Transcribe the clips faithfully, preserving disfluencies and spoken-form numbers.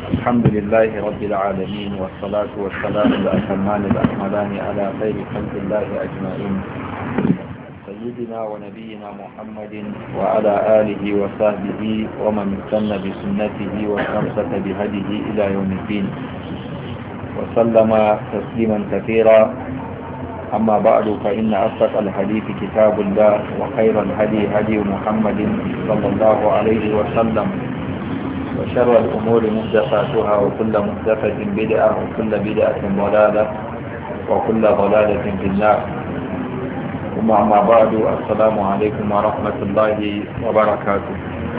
الحمد لله رب العالمين والصلاة والسلام الأتمان الأكملان على خير خلق الله أجمعين سيدنا ونبينا محمد وعلى آله وصحبه ومن استنى بسنته واستمسك بهديه إلى يوم الدين وسلم تسليما كثيرا. أما بعد فإن أصدق الحديث كتاب الله وخير الهدي هدي محمد صلى الله عليه وسلم وشر الأمور محدثاتها وكل محدثة بدعة وكل بدعة ضلالة وكل ضلالة في النار. ثم أما بعد السلام عليكم ورحمة الله وبركاته.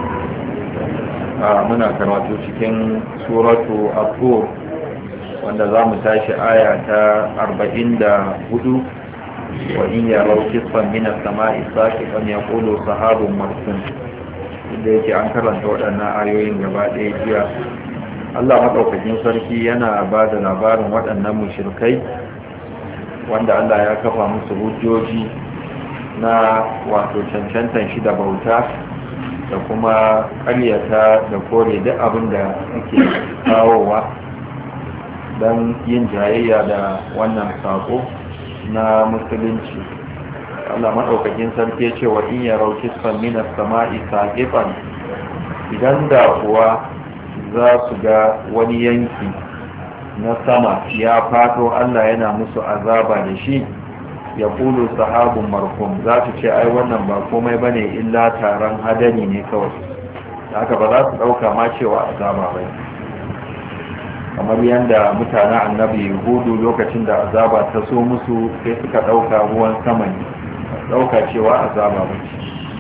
منا كراتو cikin suratu At-Tur wanda za mu tashi aya ta arba'in da hudu wa in yaraw kisfan min as-sama'i saqitan yaqulu sahabun marsun. da yake an karanta waɗannan ayoyin gaba ɗaya jiya. Allah maɗaukakin sarki yana ba da labarin waɗannan mushrikai wanda Allah ya kafa musu hujjoji na wato cancantan shi da bauta da kuma ƙaryata da kore duk abin da suke kawowa don yin jayayya da wannan saƙo na musulunci. Allah maɗaukakin sarki ya ce wa in ya rauki minas sama'i saƙifan, idan da kuwa za su ga wani yanki na sama ya fato Allah yana musu azaba da shi, ya kulu sahabun markum, za su ce ai wannan ba komai bane illa taron hadari ne kawai, da haka ba za su ɗauka ma cewa azaba bai, kamar yadda mutanen annabi hudu lokacin da azaba ta so musu sai suka ɗauka ruwan sama ne, ɗauka cewa azaba bace.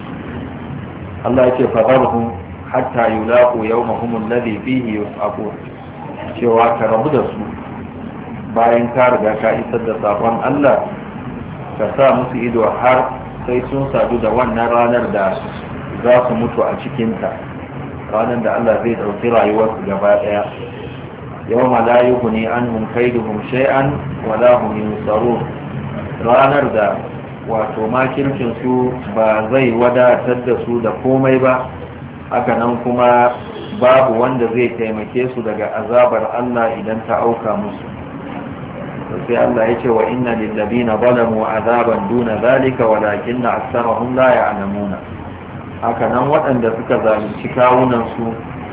Allah yake fadarhum hatta yulaqu yawmahum alladhi fihi yus'aqun, cewa ka rabu da su bayan ka riga ka isar da sakon Allah, ka sa musu ido har sai sun sadu da wannan ranar da za su mutu a cikinta, ranar da Allah zai ɗauki rayuwarsu gaba ɗaya. yawma la yughni anhum kaiduhum shay'an wa la hum yunsarun, ranar da wato makircin su ba zai wadatar da su da komai ba, haka nan kuma babu wanda zai taimake su daga azabar Allah idan ta auka musu. sai Allah ya ce wa inna lil ladina zalamu azaban duna zalika walakinna aktharuhum la ya'lamuna, haka nan waɗanda suka zalunci kawunan su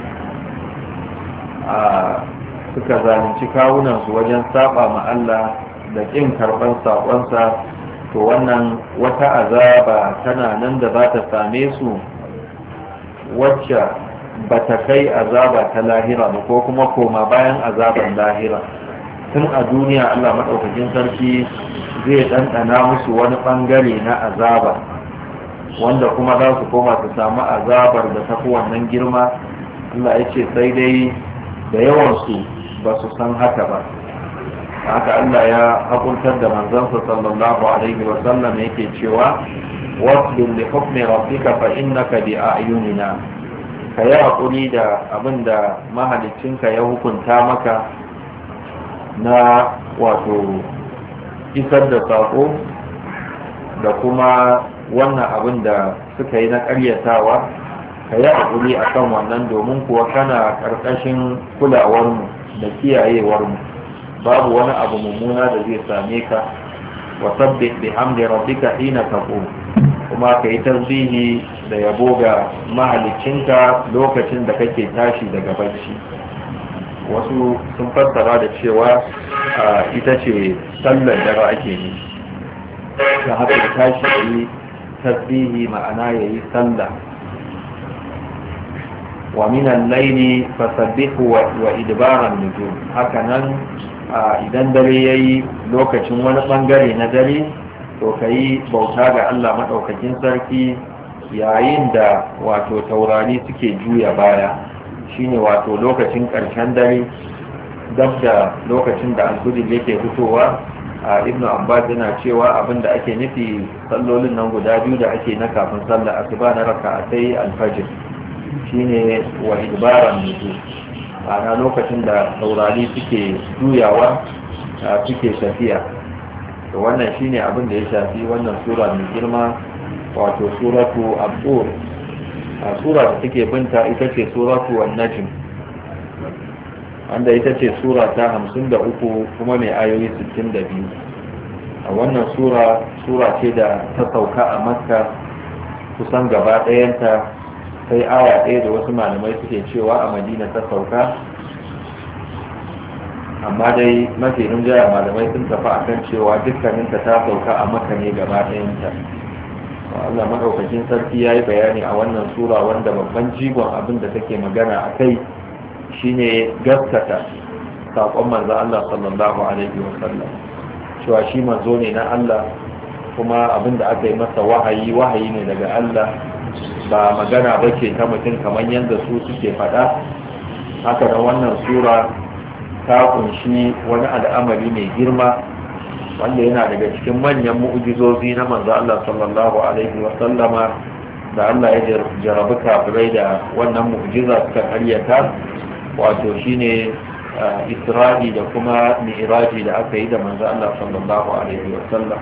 a suka zalunci kawunan su wajen saba ma Allah da kin karban sakonsa, to wannan wata azaba tana nan da za ta same su wacce ba ta kai azaba ta lahira ba, ko kuma koma bayan azaban lahira. tun a duniya Allah maɗaukakin sarki zai ɗanɗana musu wani ɓangare na azaba, wanda kuma za su koma su samu azabar da tafi wannan girma. Allah ya ce sai dai da yawansu ba su san haka ba. haka Allah ya haƙurtar da manzansa sallallahu alaihi wa sallam yake cewa wasbir li hukmi rabbika fa innaka bi a'yunina, ka yi haƙuri da abin da mahaliccinka ya hukunta maka na wato isar da saƙo da kuma wannan abin da suka yi na ƙaryatawa, ka yi haƙuri a kan wannan, domin kuwa kana ƙarƙashin kulawarmu da kiyayewarmu, babu wani abu mummuna da zai same ka. wa sabbih bihamdi rabbika hina taqum, kuma ka yi tasbihi da yabo ga mahaliccinka lokacin da kake tashi daga bacci. wasu sun fassara da cewa ita ce sallar dare ake ne, ta haka tashi yi tasbihi ma'ana yayi sallah. wa minan laili fasabbihu wa idbaran nujum, haka nan idan dare yayi lokacin wani bangare na dare to kai bauta ga Allah madaukakin sarki yayin da wato taurari suke juya baya, shine wato lokacin karshen dare dab da lokacin da alfujir yake fitowa. Ibnu Abbas yana cewa abinda ake nufi sallolin nan guda biyu da ake na kafin sallar asuba na raka'atai alfajir, shine wa idbaran nujum, ana lokacin da taurari suke juyawa suke tafiya. to wannan shine abin da ya shafi wannan sura mai girma, wato suratu At-Tur. a sura da take binta ita ce suratu An-Najm. wanda ita ce sura ta hamsin da uku kuma mai ayoyi sittin da biyu. A wannan sura sura ce da ta sauka a makka kusan gaba ɗayanta, sai aya ɗaya da wasu malamai suke cewa a madina ta sauka, amma dai mafi rinjaya malamai sun tafi akan cewa dukkaninta ta sauka a makka ne gaba ɗayanta. Allah madaukakin sarki ya yi bayani a wannan sura wanda babban jigon abin da take magana a kai shine gaskata saƙon manzo Allah sallallahu alaihi wa sallam, cewa shi manzo ne na Allah, kuma abin da aka yi masa wahayi wahayi ne daga Allah, ba magana ba ce ta mutum kamar yadda su suke faɗa. Haka da wannan sura ta kunshi wani al'amari mai girma wanda yana daga cikin manyan mu'ujizozi na manzo Allah sallallahu alaihi wa sallama, da Allah ya jarabi kafirai da wannan mu'jiza suka karyata, wato shine Isra'i da kuma Mi'raji da aka yi da manzo Allah sallallahu alaihi wa sallam.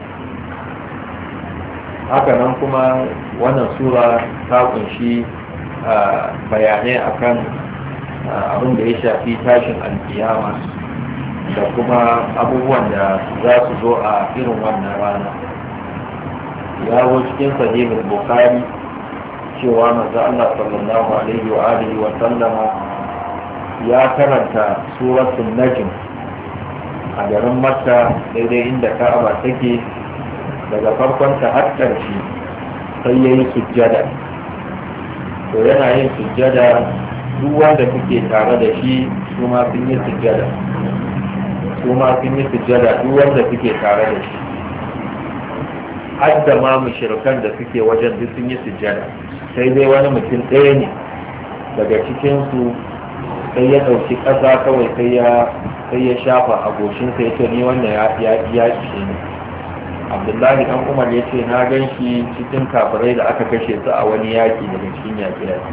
Haka nan kuma wannan sura ta kunshi bayanai akan abin da ya shafi tashin alkiyama da kuma abubuwan da za su zo a irin wannan rana. Ya zo cikin sahihul bukhari cewa manzo Allah sallallahu alaihi wa alihi wa sallama ya karanta suratul najm a garin makka daidai inda ka'aba take, daga farkon ta har ƙarshe sai yayi sujjada. To yana yin sujjada, duk wanda suke tare da shi su ma sun yi sujjada su ma sun yi sujjada duk wanda suke tare da shi, har da ma mushrikan da suke wajen duk sun yi sujjada, sai dai wani mutum ɗaya ne daga cikinsu sai ya ɗauki ƙasa kawai sai ya sai ya shafa a goshinsa ya ce ni wannan ya ya ishe ni. Abdullahi dan Umar ya ce na gan shi cikin kafirai da aka kashe su a wani yaƙi daga cikin yaƙi-yaƙi.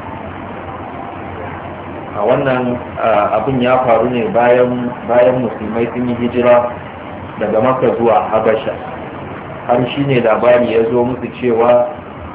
A wannan abin ya faru ne bayan bayan musulmai sun yi hijira daga Makka zuwa Habasha, har shi ne labari ya zo musu cewa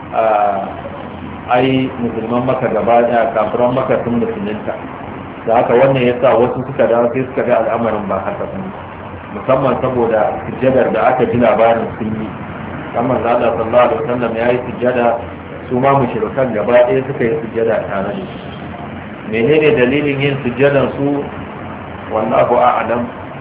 ai musulman Makka gaba da kafiran Makka sun musulunta, da haka wannan ya sa wasu suka dawo sai suka ga al'amarin ba haka ba, musamman saboda sujjadar da aka ji labarin sun yi. Kamar Allah sallallahu alaihi wasallam ya yi sujjada, su ma mushrikan gaba ɗaya suka yi sujjada tare da shi. Menene dalilin yin sujjadan su? Wallahu a'lam.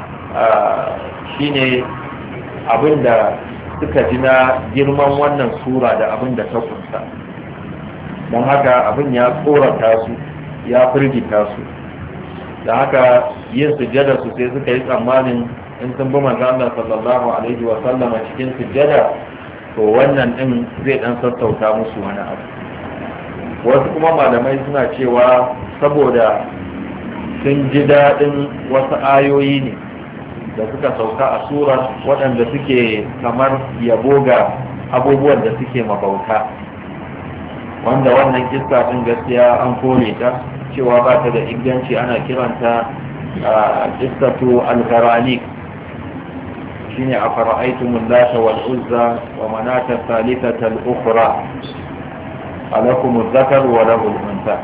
Shine abinda suka ji na girman wannan sura da abinda ta kunsa, don haka abin ya tsorata su, ya firgita su, da haka yin sujjada su sai suka yi tsammanin in sun bi manzo Allah sallallahu alaihi wa sallam a cikin sujjada, to wannan din zai dan sassauta musu wani abu. Wasu kuma malamai suna cewa saboda sun ji daɗin wasu ayoyi ne da suka sauka a surar waɗanda suke kamar yabo ga abubuwan da suke mabauta, wanda wannan kissa din gaskiya an kore ta cewa ba ta da inganci, ana kiranta qissatu al-gharaniq, shine a fara'aytumul lata wal uzza wa manata thalithata al-ukhra alakum adh-dhakar wa lahu al-untha.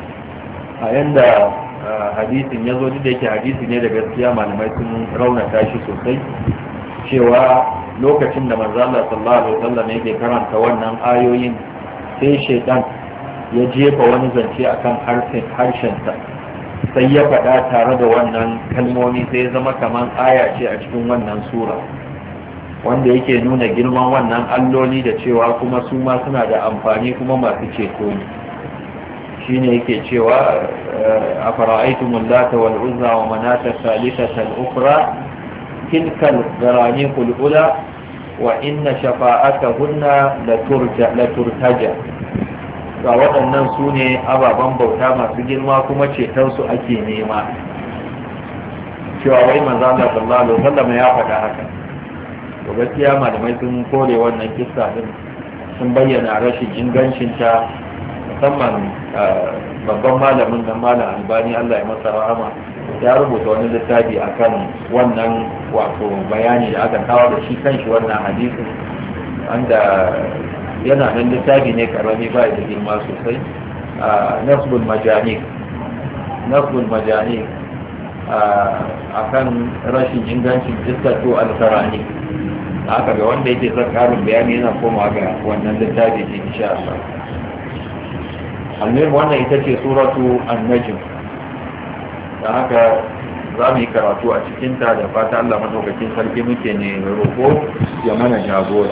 A yanda hadisin yazo, duk da yake hadisi ne da gaskiya malamai sun raunata shi sosai, cewa lokacin da manzo Allah sallallahu alaihi wasallam yake karanta wannan ayoyin, sai shaitan ya jefa wani zance akan harshensa, sai ya faɗa tare da wannan kalmomi, sai ya zama kamar aya ce a cikin wannan sura, wanda yake nuna girman wannan alloli da cewa kuma su ma suna da amfani kuma masu ceto ne. shine yake cewa a fara'aitumul lata wal uzza wa manata thalithata al-ukhra tilka al-gharaniqul ula wa inna shafa'atahunna la turtaja. Ga waɗannan su ne ababen bauta masu girma kuma cetonsu ake nema, cewa wai manzo Allah sallallahu alaihi wasallam ya faɗa haka. To gaskiya malamai sun kore wannan kissa din, sun bayyana rashin ingancin ta, musamman babban malamin nan malam Albani Allah ya masa rahama ya rubuta wani littafi akan wannan wato bayani da aka kawo da shi kanshi wannan hadisin, wanda yana nan littafi ne karami ba da girma sosai, nasbul majanik nasbul majani a kan rashin ingancin iskatu al-karani. haka ga wanda yake son karin bayani yana koma ga wannan littafi ce insha Allah. almuhim wannan ita ce suratu an-najm, da haka za mu yi karatu a cikinta da fata Allah madaukakin sarki muke ne roƙo ya mana jagora.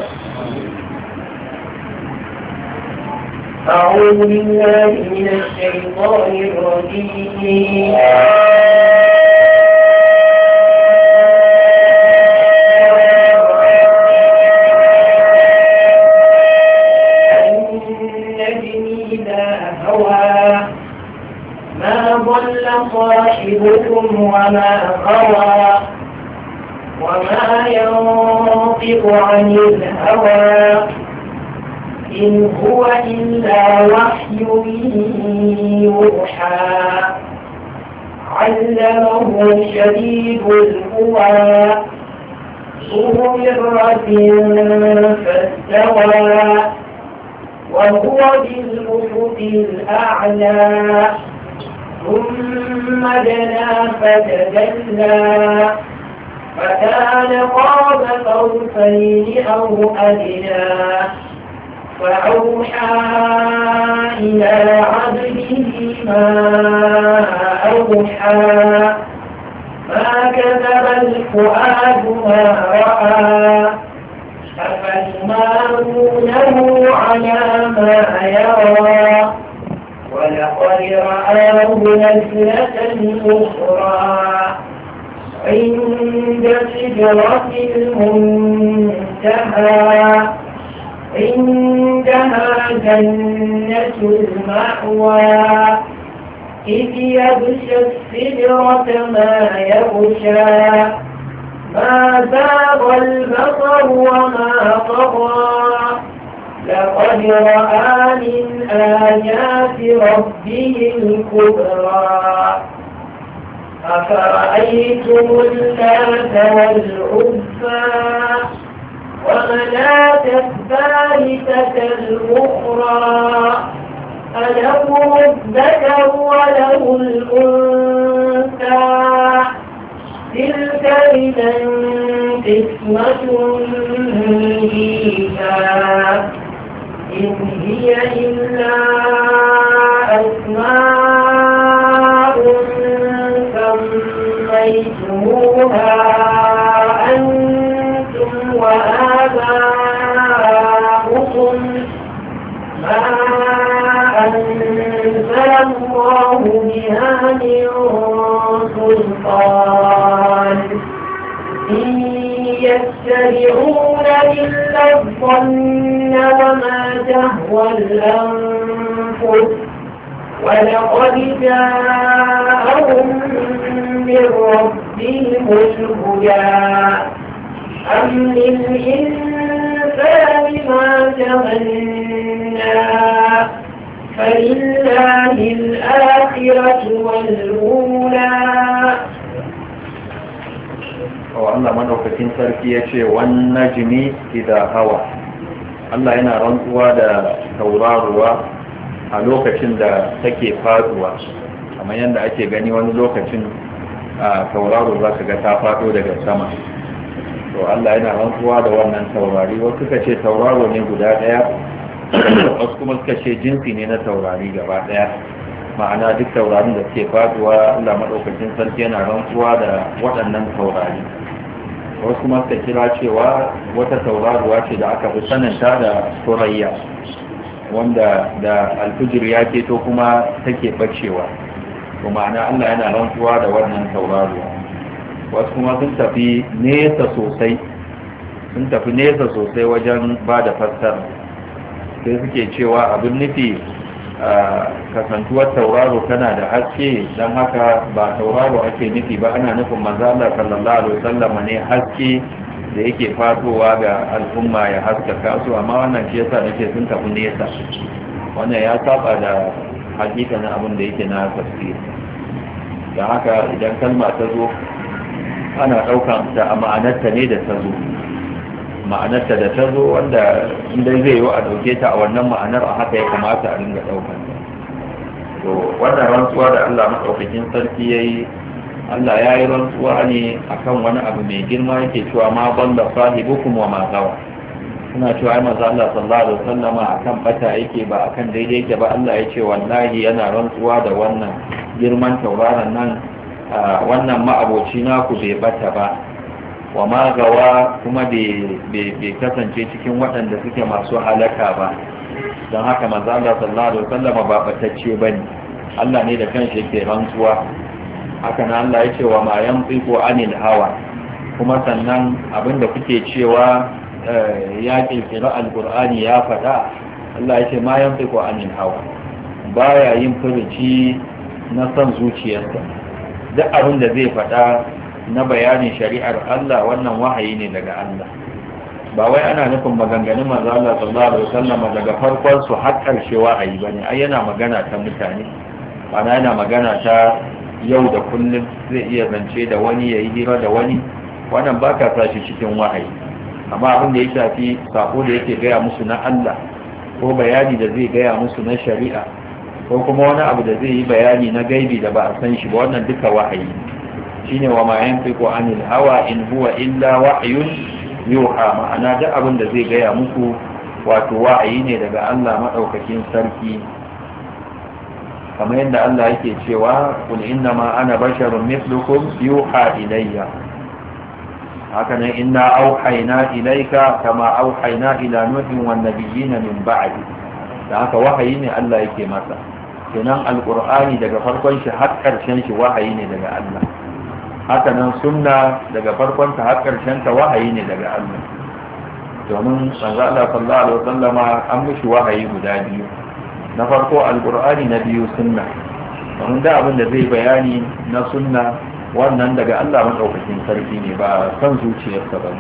أعوذ بالله من الشيطان الرجيم. ضل صاحبكم وما غوى وما ينطق عن الهوى إن هو إلا وحي يوحى علمه شديد القوى ذو مرة فاستوى وهو بالأفق الأعلى ثم دنا فتدلى فكان قاب قوسين أو أدنى فأوحى إلى عبده ما أوحى ما كذب الفؤاد ما رأى أفتمارونه على ما يرى ولقد رآه نزلة أخرى عند سدرة المنتهى عندها جنة المأوى إذ يغشى السدرة ما يغشى ما زاغ البصر وما طغى لقد رأى من آيات ربه الكبرى أفرأيتم اللات والعزى ومناة الثالثة الأخرى ألكم الذكر وله الأنثى تلك إذا قسمة ضيزى إن هي إلا أسماء سميتموها أنتم وآباؤكم ما أنزل الله بها من سلطان إن يتبعون إلا الظن وما تهوى الأنفس ولقد جاءهم من ربهم الهدى أم للإنسان ما تمنى فلله الآخرة والأولى. Allah madaukakin sarki ya ce wan najmi idha hawa. Allah yana rantsuwa da tauraruwa a lokacin da take faduwa, kamar yadda ake gani wani lokacin a tauraro za ka ga ta fado daga sama. To Allah yana rantsuwa da wannan taurari. Wasu suka ce tauraro ne guda daya, wasu kuma suka ce jinsi ne na taurari gaba daya, ma'ana duk taurarin da suke faduwa Allah madaukakin sarki yana rantsuwa da waɗannan taurari. Wasu kuma suka kira cewa wata tauraruwa ce da aka fi sananta da surayya, wanda da alfijir ya keto kuma take bacewa. to ma'ana Allah yana rantsuwa da wannan tauraruwa. Wasu kuma sun tafi nesa sosai sun tafi nesa sosai wajen ba da fassara, sai suke cewa abin nufi kasantuwar tauraro tana da haske, don haka ba tauraro ake nufi ba, ana nufin manzo Allah sallallahu alaihi wasallam ne haske da yake fatowa ga al'umma ya haskaka su, amma wannan shi yasa nake sun tafi nesa. Wannan ya saba da hakikanin abin da yake na tafsiri. don haka idan kalma ta zo ana ɗaukan ta a ma'anarta ne da ta zo ma'anarta da ta zo wanda inda zai yi a ɗauke ta a wannan ma'anar a haka ya kamata a dinga ɗaukan ta. To wannan rantsuwa da da Allah madaukakin sarki yayi Allah ya yi rantsuwa ne akan wani abu mai girma yake cewa ma balla sahibukum wa ma gawa suna cewa ai manzo Allah sallallahu alaihi wasallama akan bata yake ba akan daidai yake ba Allah ya ce wallahi yana rantsuwa da wannan girman tauraron nan wannan ma'aboci naku bai bata ba wa ma gawa kuma bai kasance cikin waɗanda suke masu halaka ba don haka manzo Allah sallallahu alaihi wasallama ba batacce bane Allah ne da kanshi yake rantsuwa haka nan Allah ya ce wa ma yanfiqu anil hawa kuma sannan abinda kuke cewa ya kirkira alqur'ani ya fada Allah ya ce ma yanfiqu anil hawa baya yin furuci na san zuciyarsa duk abinda zai fada na bayanin shari'ar Allah wannan wahayi ne daga Allah ba wai ana nufin maganganun manzo Allah sallallahu alaihi wasallam daga farkon su har karshe wahayi bane ai yana magana ta mutane ana yana magana ta yau da kullum zai iya zance da wani ya yi hira da wani wannan ba ka sashi cikin wahayi amma abin da ya shafi sako da yake gaya musu na Allah ko bayani da zai gaya musu na shari'a ko kuma wani abu da zai yi bayani na gaibi da ba a san shi ba wannan duka wahayi shine wa ma yanfiqu anil hawa in huwa illa wahyun yuha ma'ana duk abin da zai gaya muku wato wahayi ne daga Allah madaukakin sarki kamar yadda Allah yake cewa kul innama ana basharun mithlukum yuha ilayya haka nan inna auhayna ilayka kama auhayna ila nuhin wan nabiyyin min ba'di da haka wahayi ne Allah yake masa kenan alqur'ani daga farkon shi har karshen shi wahayi ne daga Allah haka nan sunna daga farkon ta har karshen ta wahayi ne daga Allah domin manzo Allah sallallahu alaihi wasallama an mishi wahayi guda biyu na farko alkur'ani na biyu sunna domin da abin da zai bayani na sunna wannan daga Allah madaukakin sarki ne ba san zuciyarsa ba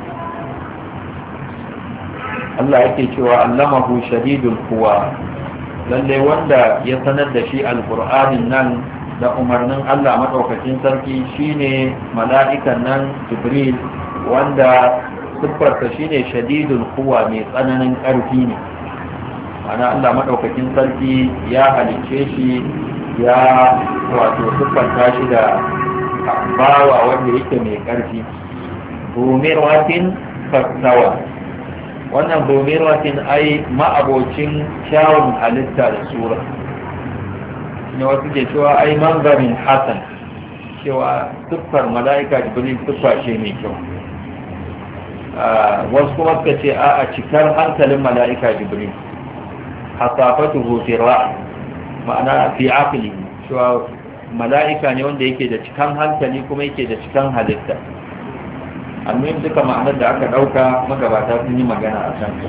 Allah yake cewa allamahu shadidul quwa lalle wanda ya sanar da shi alkur'anin nan da umarnin Allah madaukakin sarki shine mala'ikan nan Jibril wanda siffarsa shine shadidul quwa mai tsananin ƙarfi ne ana Allah maɗaukakin sarki ya halicce shi ya wato siffanta shi da bawa wanda yake mai ƙarfi bumirwatin fassawa wannan bumirwatin ai ma'abocin kyawun halitta da sura ne wasu ke cewa ai manzarin hasan cewa siffar mala'ika jibril siffa ce mai kyau wasu kuma suka ce a cikar hankalin mala'ika jibril hasafatuhu fi ra'a ma'ana fi aqli cewa mala'ika ne wanda yake da cikan hankali kuma yake da cikan halitta almuhim duka ma'anar da aka dauka magabata sun yi magana a kan ta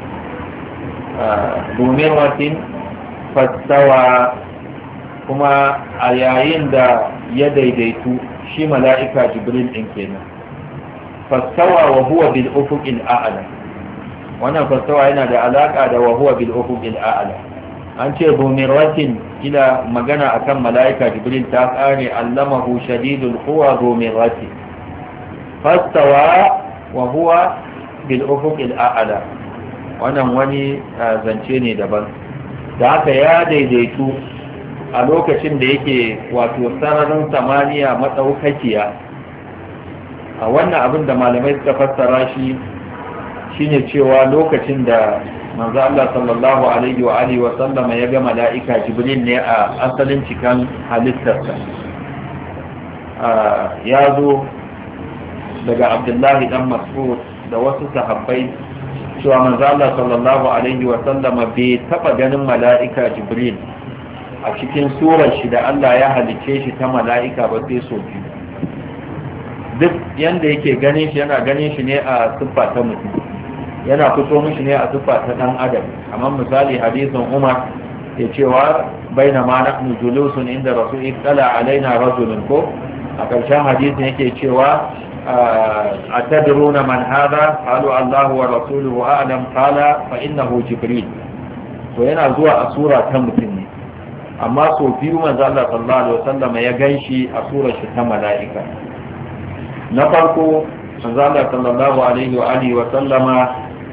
domin watin fastawa kuma a yayin da ya daidaitu shi mala'ika jibril din kenan fastawa wa huwa bil ufuqil a'la wannan fasawa yana da alaka da wa huwa bil ufuqil a'la an ce bumirwatin ila magana akan malaika jibril ta kare allamahu shadidul quwa bumirwatin fastawa wa huwa bil ufuqil a'la wannan wani zance ne daban da haka ya daidaitu a lokacin da yake wato sararin samaniya matsaukakiya a wannan abin da malamai suka fassara shi shine cewa lokacin da manzo Allah sallallahu alaihi wa alihi wa sallama ya ga mala'ika Jibril ne a asalin cikan halittarsa ya zo daga Abdullahi dan Mas'ud da wasu sahabbai cewa manzo Allah sallallahu alaihi wa sallama bai taba ganin mala'ika Jibril a cikin surar shi da Allah ya halicce shi ta mala'ika ba sai so biyu duk yanda yake ganin shi yana ganin shi ne a siffa ta mutum yana fito mishi ne a siffa ta dan adam amma misali hadisin Umar ya cewa baina ma nahnu julusun inda rasul ittala alaina rajulun ko a karshen hadisin yake cewa atadruna man hada qalu Allah wa rasuluhu a'lam qala fa innahu jibril to yana zuwa a sura ta mutum ne amma so biyu manzo Allah sallallahu alaihi wasallam ya ganshi a surar shi ta mala'ika na farko manzo Allah sallallahu alaihi wa alihi wa sallama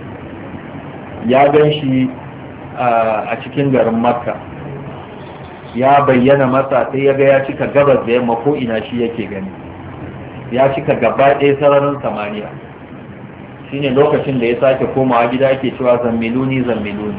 ya gan shi a cikin garin makka ya bayyana masa sai ya ga ya cika gabas da yamma ko ina shi yake gani, ya cika gaba ɗaya sararin samaniya. shine lokacin da ya sake komawa gida yake cewa zammiluni zammiluni.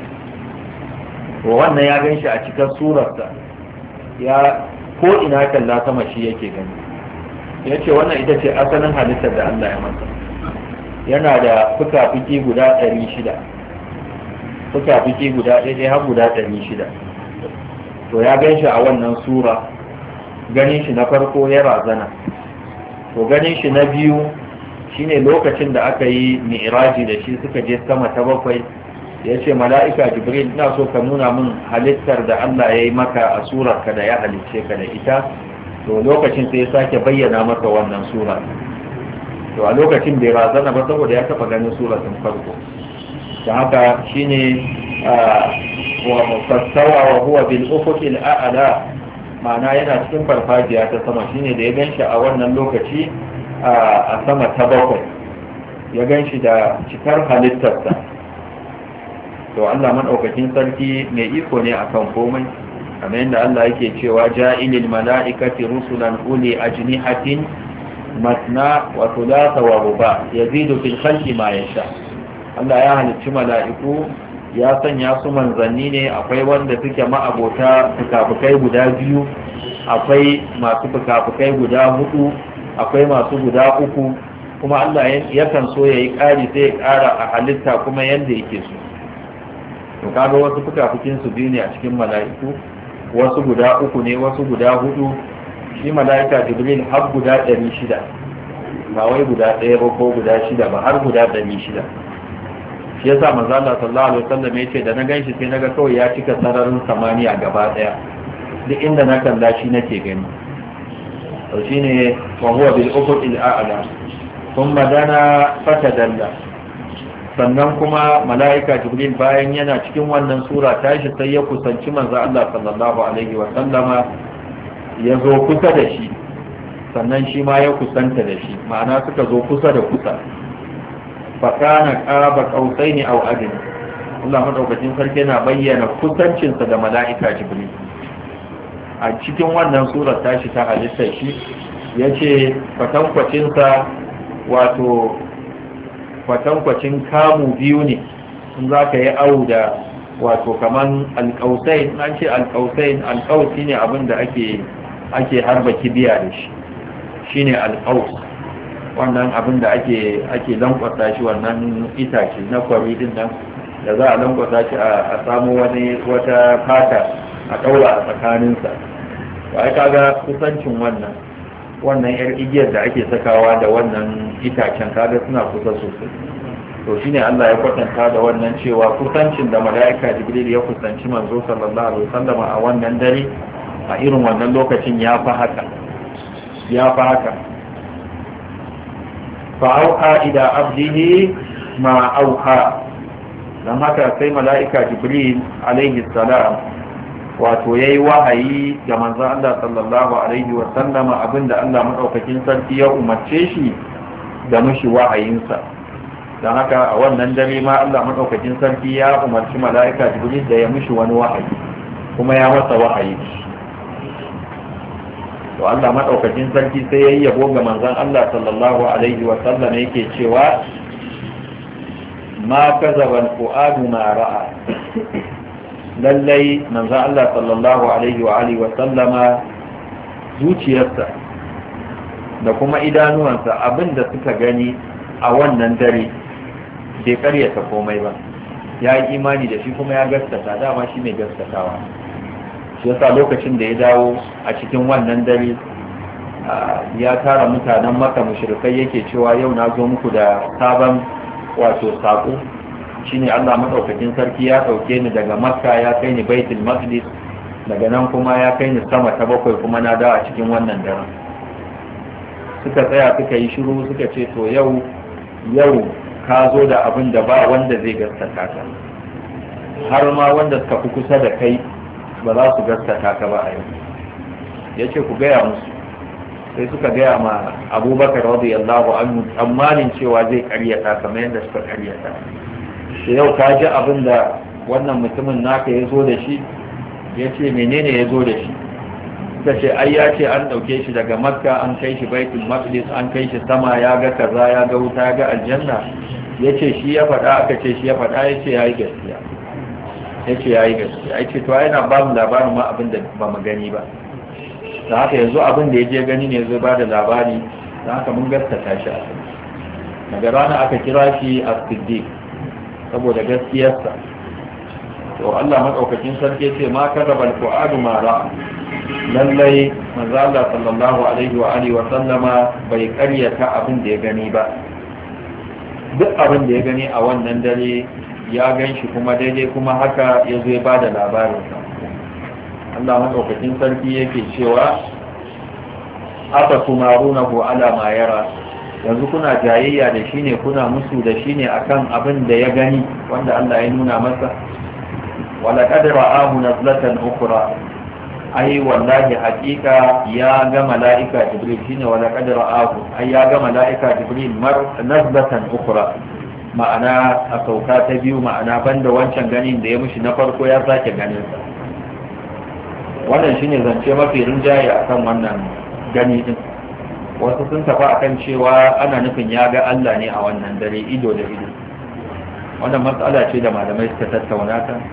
wannan ya gan shi a cikin surarsa, ya ko ina kalla sama shi yake gani. ya ce wannan ita ce asalin halittar da Allah ya masa. yana da fuka-fuki guda ɗari shida, fuka-fuki guda ɗaya har guda ɗari shida. to ya gan shi a wannan sura, ganin shi na farko ya razana. to ganin shi na biyu shine lokacin da aka yi mi'raji da shi suka je sama ta bakwai. ya ce mala'ika jibril ina so ka nuna min halittar da Allah ya yi maka a surarka da ya halicce ka da ita. to lokacin sai ya sake bayyana maka wannan sura. to a lokacin bai razana ba saboda ya taba ganin suratun farko. da haka shine wa fassawa wa huwa bil ufuqil a'la, ma'ana yana cikin farfajiya ta sama. shine da ya ganshi a wannan lokaci a sama ta bakwai, ya ganshi da cikar halittarsa. to Allah madaukakin sarki mai iko ne akan komai, kamar yadda Allah yake cewa ja'ilil mala'ikati rusulan uli ajnihatin masna wa thulatha wa ruba yazidu fil khalqi ma yasha. Allah ya halicci mala'iku, ya sanya su manzanni ne. akwai wanda suke ma'abota fukafukai guda biyu, akwai masu fukafukai guda hudu, akwai masu guda uku, kuma Allah yakan so yayi ƙari sai ya ƙara a halitta kuma yanda yake so. to kaga wasu fukafukin su biyu ne a cikin mala'iku, wasu guda uku ne, wasu guda hudu. shi mala'ika jibril har guda ɗari shida, ba wai guda ɗaya ba ko guda shida ba, har guda ɗari shida. shi yasa manzo Allah sallallahu alaihi wasallam yace da na ganshi sai naga kawai ya cika sararin samaniya gaba ɗaya, duk inda na kalla shi nake gani. to shine wa huwa bil ufuqil a'la thumma dana fatadalla. sannan kuma mala'ika jibril bayan yana cikin wannan sura tashi sai ya kusanci manzo Allah sallallahu alaihi wa sallama, ya zo kusa da shi, sannan shi ma ya kusanta da shi, ma'ana suka zo kusa da kusa. fa kana qaba qausaini aw adna. Allah madaukakin sarki yana bayyana kusancinsa da mala'ika jibril a cikin wannan surar tashi ta halitta shi. yace fatangwacinsa wato kwatankwacin kamu biyu ne in za ka yi au da wato kaman alƙausain. an ce alƙausain, alƙausi ne abin da ake ake harba kibiya da shi, shine alƙaus. wannan abin da ake ake lankwasa shi, wannan itace na kwari din nan da za a lankwasa shi a samu wani wata fata a ɗaura a tsakaninsa. to ai kaga kusancin wannan wannan yar igiyar da ake sakawa da wannan itacen kaga suna kusa sosai. to shine Allah ya kwatanta da wannan cewa kusancin da mala'ika jibril ya kusanci manzo sallallahu alaihi wasallam a wannan dare, a irin wannan lokacin ya fa haka ya fa haka fa auha ila abdihi ma auha. dan haka sai mala'ika jibril alaihi salam wato yayi wahayi ga manzon Allah sallallahu alaihi wa sallama abinda Allah madaukakin sarki ya umarce shi da mishi wahayinsa. dan haka a wannan dare ma Allah madaukakin sarki ya umarci mala'ika Jibril da ya mishi wani wahayi, kuma ya masa wahayi. to Allah madaukakin sarki sai yayi yabo ga manzon Allah sallallahu alaihi wa sallama yake cewa ma kazaba al-fuadu ma ra'a. lallai manzo Allah sallallahu alaihi wa alihi wa sallama zuciyarsa da kuma idanuwansa abinda suka gani a wannan dare bai karyata komai ba, ya yi imani da shi kuma ya gaskata. dama shi mai gaskatawa. shi yasa lokacin da ya dawo a cikin wannan dare ya tara mutanen Makka mushrikai yake cewa yau na zo muku da sabon wato sako. shine Allah madaukakin sarki ya dauke ni daga Makka ya kai ni Baitul Maqdis, daga nan kuma ya kai ni sama ta bakwai, kuma na dawo a cikin wannan daren. suka tsaya suka yi shiru suka ce to yau yau ka zo da abin da ba wanda zai gaskata ka, har ma wanda suka fi kusa da kai ba za su gaskata ka ba a yau. yace ku gaya musu. sai suka gaya ma Abubakar radiyallahu anhu tsammanin cewa zai karyata kamar yadda suka karyata. da yau ka ji abin da wannan mutumin naka ya zo da shi, ya ce menene ya zo da shi suka ce ai ya ce an ɗauke shi daga makka an kai shi baitul maqdis an kai shi sama ya ga kaza ya ga wuta ya ga aljanna ya ce shi ya faɗa aka ce shi ya faɗa ya ce ya yi gaskiya ya ce ya yi gaskiya ya ce to yana ba mu labarin ma abin da ba mu gani ba da haka yanzu abin da ya je gani ne zai ba da labari da haka mun gaskata shi a daga rana aka kira shi a siddiq saboda gaskiyarsa to Allah madaukakin sarki ce ma karabal fuadu ma ra'a lallai manzo Allah sallallahu alaihi wa alihi wa sallama bai karyata abin da ya gani ba duk abin da ya gani a wannan dare ya ganshi kuma daidai kuma haka ya zo ya bada labarinsa Allah madaukakin sarki yake cewa afa tumarunahu ala ma yara yanzu kuna jayayya da shi ne kuna musu da shi ne akan abin da ya gani wanda Allah ya nuna masa wala qad ra'ahu nazlatan ukhra ai wallahi haqiqa ya ga malaika jibril shine wala qad ra'ahu ai ya ga malaika jibril mar nazlatan ukhra ma'ana a sauka ta biyu ma'ana banda wancan ganin da ya mushi na farko ya sake ganin sa wannan shine zance mafi rinjaye akan wannan gani din wasu sun tafi akan cewa ana nufin ya ga Allah ne a wannan dare ido da ido wannan matsala ce da malamai suka tattauna ta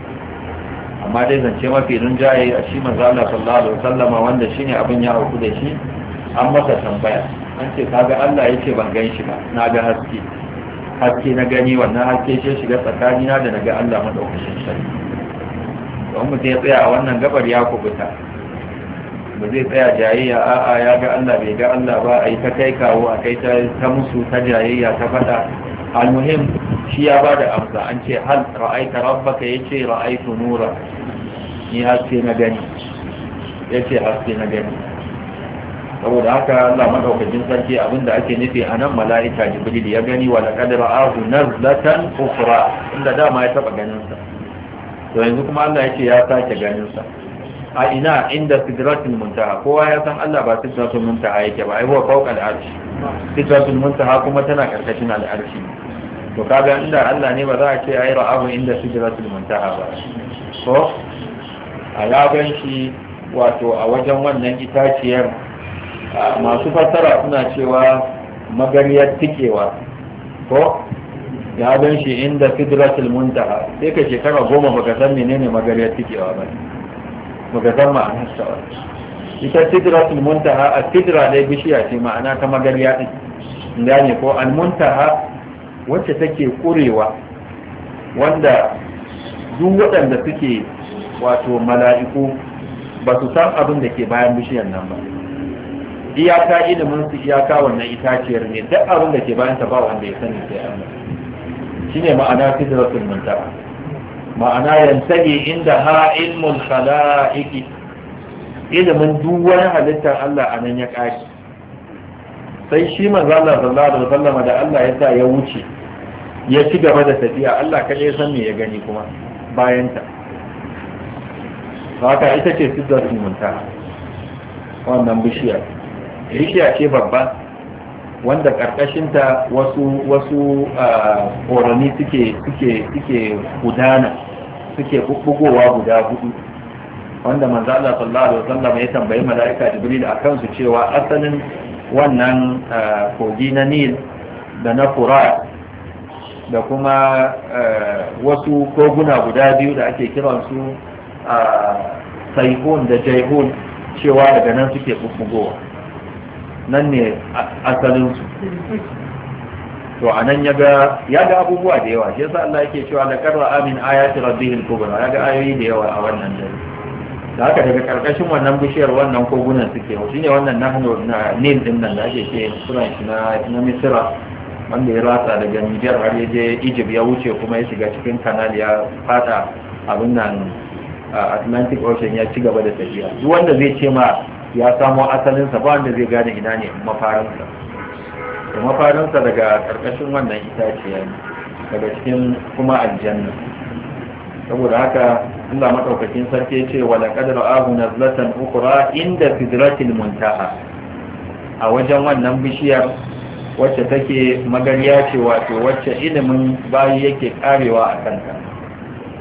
amma dai zance mafi rinjaye a shi manzo Allah sallallahu alaihi wasallama wanda shine abin ya auku da shi an masa tambaya an ce kaga Allah yace ban gan shi ba na ga haske haske na gani wannan haske ce shiga tsakanina da naga Allah madaukakin sarki don mutum ya tsaya a wannan gabar ya kubuta ba zai tsaya jayayya a'a ya ga Allah bai ga Allah ba a yi ta kai kawo a kai ta musu ta jayayya ta fada almuhim shi ya ba da amsa an ce hal ra'aita rabbaka yace ra'aitu nura ni haske na gani yace haske na gani saboda haka Allah madaukakin sarki abinda ake nufi a nan mala'ika jibril ya gani wa laqad ra'ahu nazlatan ukhra inda dama ya taba ganin sa to yanzu kuma Allah yace ya sake ganin sa a ina inda sidratul muntaha kowa ya san Allah ba sidratul muntaha yake ba ai huwa fawqa al-arsh sidratul muntaha kuma tana karkashin al-arshi to kaga inda Allah ne ba za a ce ai ra'ahu inda sidratul muntaha ba ko a yaban shi wato a wajen wannan itaciyar masu fassara suna cewa magariyar tikewa ko ya gan shi inda sidratul muntaha sai ka shekara goma baka san menene magariyar tikewa ba baka san ma'anar sa ita sidratul muntaha a sidra dai bishiya ce ma'ana ta magariya din gane ko al muntaha wacce take kurewa wanda duk waɗanda suke wato mala'iku ba su san abin da ke bayan bishiyar nan ba iyaka ilimin su iyaka wannan itaciyar ne duk abin da ke bayan ta ba wanda ya sani sai Allah shine ma'ana sidratul muntaha ma'ana yantahi inda ha ilmul khalaiqi ilimin duk wani halittar Allah anan ya kashi sai shi manzo Allah sallallahu alaihi wasallam da Allah ya sa ya wuce ya ci gaba da tafiya Allah kaje ya san me ya gani kuma bayan ta haka ita ce sidratul muntaha wannan bishiya bishiya ce babba wanda karkashinta wasu wasu ƙorani suke suke suke gudana suke bubbugowa guda hudu wanda manzo Allah sallallahu alaihi wasallam ya tambayi malaika Jibril akan su cewa asalin wannan kogi na Nil da na Furat da kuma wasu koguna guda biyu da ake kiransu Saihun da Jaihun cewa daga nan suke bubbugowa nan ne asalinsu to a nan ya ga abubuwa da yawa shi yasa Allah yake cewa laqad ra'a min ayati rabbihil kubra ya ga ayoyi da yawa a wannan dare da haka daga karkashin wannan bishiyar wannan kogunan suke shine wannan nahnu na Nil din nan da ake ce suran shi na na Misra wanda ya rasa daga Niger har ya je Egypt ya wuce kuma ya shiga cikin canal ya fada abin nan Atlantic Ocean ya ci gaba da tafiya duk wanda zai ce ma ya samo asalinsa ba wanda zai gane ina ne mafarinsa da mafarinsa daga karkashin wannan itaciya ne daga cikin kuma aljanna saboda haka Allah madaukakin sarki ya ce wala qad ra'ahu nazlatan ukhra inda sidratil muntaha a wajen wannan bishiyar wacce take magariya ce wato wacce ilimin bayi yake karewa a kanta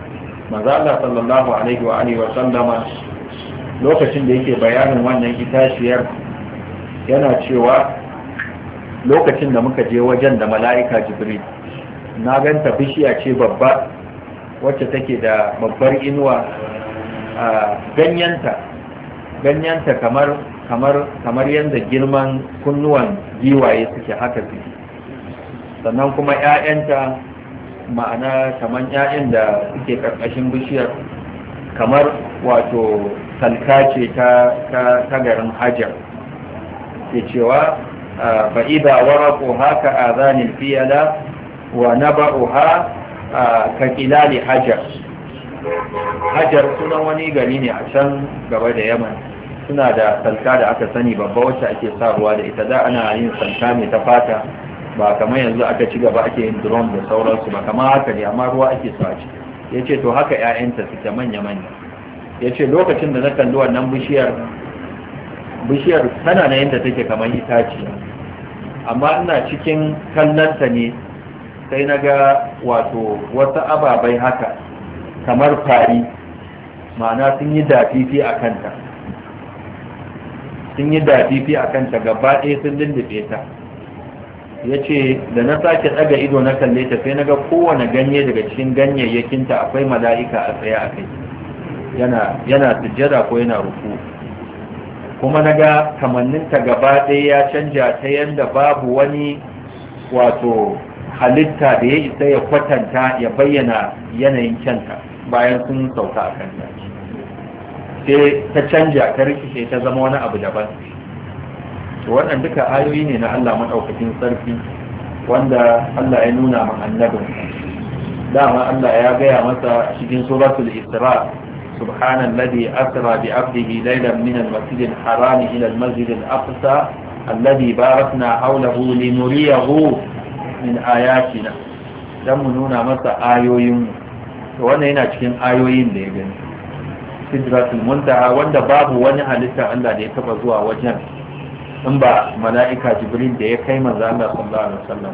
manzo Allah sallallahu alaihi wa alihi wa sallama lokacin da yake bayanin wannan itaciyar yana cewa lokacin da muka je wajen da mala'ika Jibril na ganta bishiya ce babba wacce take da babbar inuwa a ganyanta ganyanta kamar kamar kamar yadda girman kunnuwan giwaye suke haka suke sannan kuma 'ya'yanta ma'ana kamar 'ya'yan da suke karkashin bishiyar kamar wato salka ce ta ta garin hajar ke cewa fa'ida waraqu haka azanil fiyala wa naba'uha ka kilali hajar hajar sunan wani gari ne a can gaba da yaman suna da salka da aka sani babba wacce ake sa ruwa da ita da ana yin salka mai ta fata ba kamar yanzu aka ci gaba ake yin drum da sauransu ba kamar haka ne amma ruwa ake sa ci ya ce to haka 'ya'yanta suke manya-manya ya ce lokacin da na kalli wannan bishiyar bishiyar tana na yadda take kamar itaci amma ina cikin kallonta ne sai na ga wato wasu ababai haka kamar fari ma'ana sun yi dafifi a kanta sun yi dafifi a kanta gaba ɗaya sun lullube ta ya ce da na sake ɗaga ido na kalle ta sai na ga kowane ganye daga cikin ganyayyakinta akwai mala'ika a tsaye a kai yana sujjada ko yana ruku kuma na ga kamanninta gaba ɗaya ya canja ta yadda babu wani wato halitta da ya isa ya kwatanta ya bayyana yanayin kyanta bayan sun sauka a kanta sai ta canja ta rikice ta zama wani abu daban wannan duka ayoyi ne na Allah maɗaukakin sarki wanda Allah ya nuna ma annabin dama Allah ya gaya masa cikin suratul Isra subhanalladhi asra bi 'abdihi laylan min al-masjid al-haram ila al-masjid al-aqsa alladhi barakna hawlahu linuriyahu min ayatina dan mu nuna masa ayoyin to wannan yana cikin ayoyin da ya gani sidratul muntaha wanda babu wani halitta Allah da ya taba zuwa wajen in ba mala'ika jibril da ya kai manzo Allah sallallahu alaihi wasallam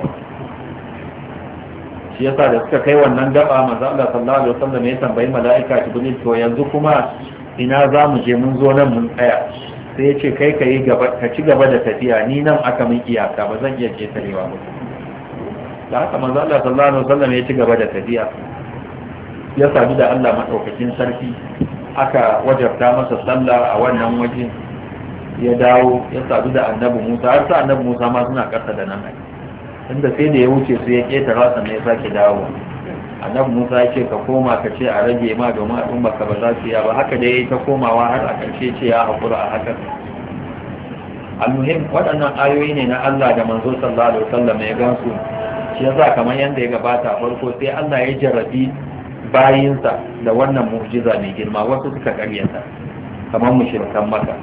shi yasa da suka kai wannan gaba manzo Allah sallallahu alaihi wasallam ya tambayi mala'ika jibril to yanzu kuma ina za mu je mun zo nan mun tsaya sai ya ce kai ka yi gaba ka ci gaba da tafiya ni nan aka min iyaka ba zan iya ketarewa ba da haka manzo Allah sallallahu alaihi wasallam ya ci gaba da tafiya ya sadu da Allah madaukakin sarki aka wajabta masa sallah a wannan waje ya dawo ya sadu da annabi Musa har sa annabi Musa ma suna kasa da nan inda sai da ya wuce su ya ketara sannan ya sake dawo annabi Musa ya ce ka koma ka ce a rage ma domin al'umma ka ba za su yi ba haka da yayi ta komawa har a karshe ce ya hakura a haka almuhim waɗannan ayoyi ne na Allah da manzo sallallahu alaihi wasallam ya gansu shi yasa kamar yanda ya gabata a farko sai Allah ya jarrabi bayinsa da wannan mu'jiza mai girma wasu suka karyata kamar mushrikan Makka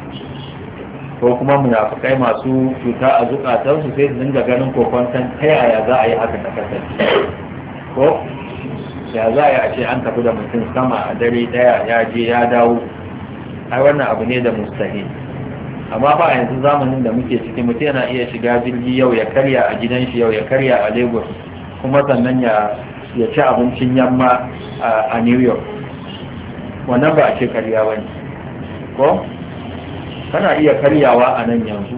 ko kuma munafikai masu cuta a zukatansu sai su dinga ganin kokonton ta yaya za a yi haka ta kasance ko ya za a yi a ce an tafi da mutum sama a dare daya ya je ya dawo ai wannan abu ne da mustahil amma ba yanzu zamanin da muke ciki mutum yana iya shiga jirgi yau ya karya a gidan shi yau ya karya a Lagos kuma sannan ya ya ci abincin yamma a New York wannan ba a ce karya bane ko kana iya karyawa a nan yanzu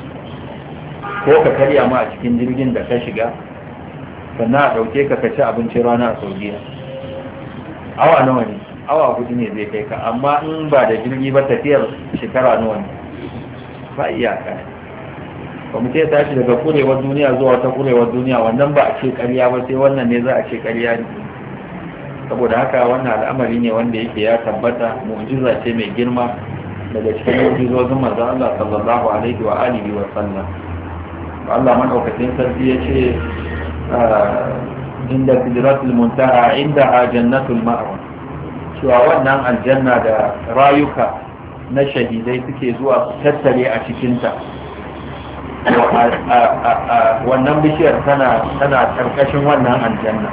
ko ka karya ma a cikin jirgin da ka shiga sannan a ɗauke ka ka ci abincin rana a Saudiya awa nawa ne awa hudu ne zai kai ka amma in ba da jirgi ba tafiyar shekara nawa ne ba iyaka ba mu ce tashi daga kurewar duniya zuwa ta kurewar duniya wannan ba a ce karya ba sai wannan ne za a ce karya ne saboda haka wannan al'amari ne wanda yake ya tabbata mu'jiza ce mai girma daga cikin mu'jizozin manzo Allah sallallahu alaihi wa alihi wa sallam Allah madaukakin sarki yace inda sidratul muntaha inda jannatul ma'wa cewa wannan aljanna da rayuka na shahidai suke zuwa su tattare a cikin ta wannan bishiyar tana tana karkashin wannan aljanna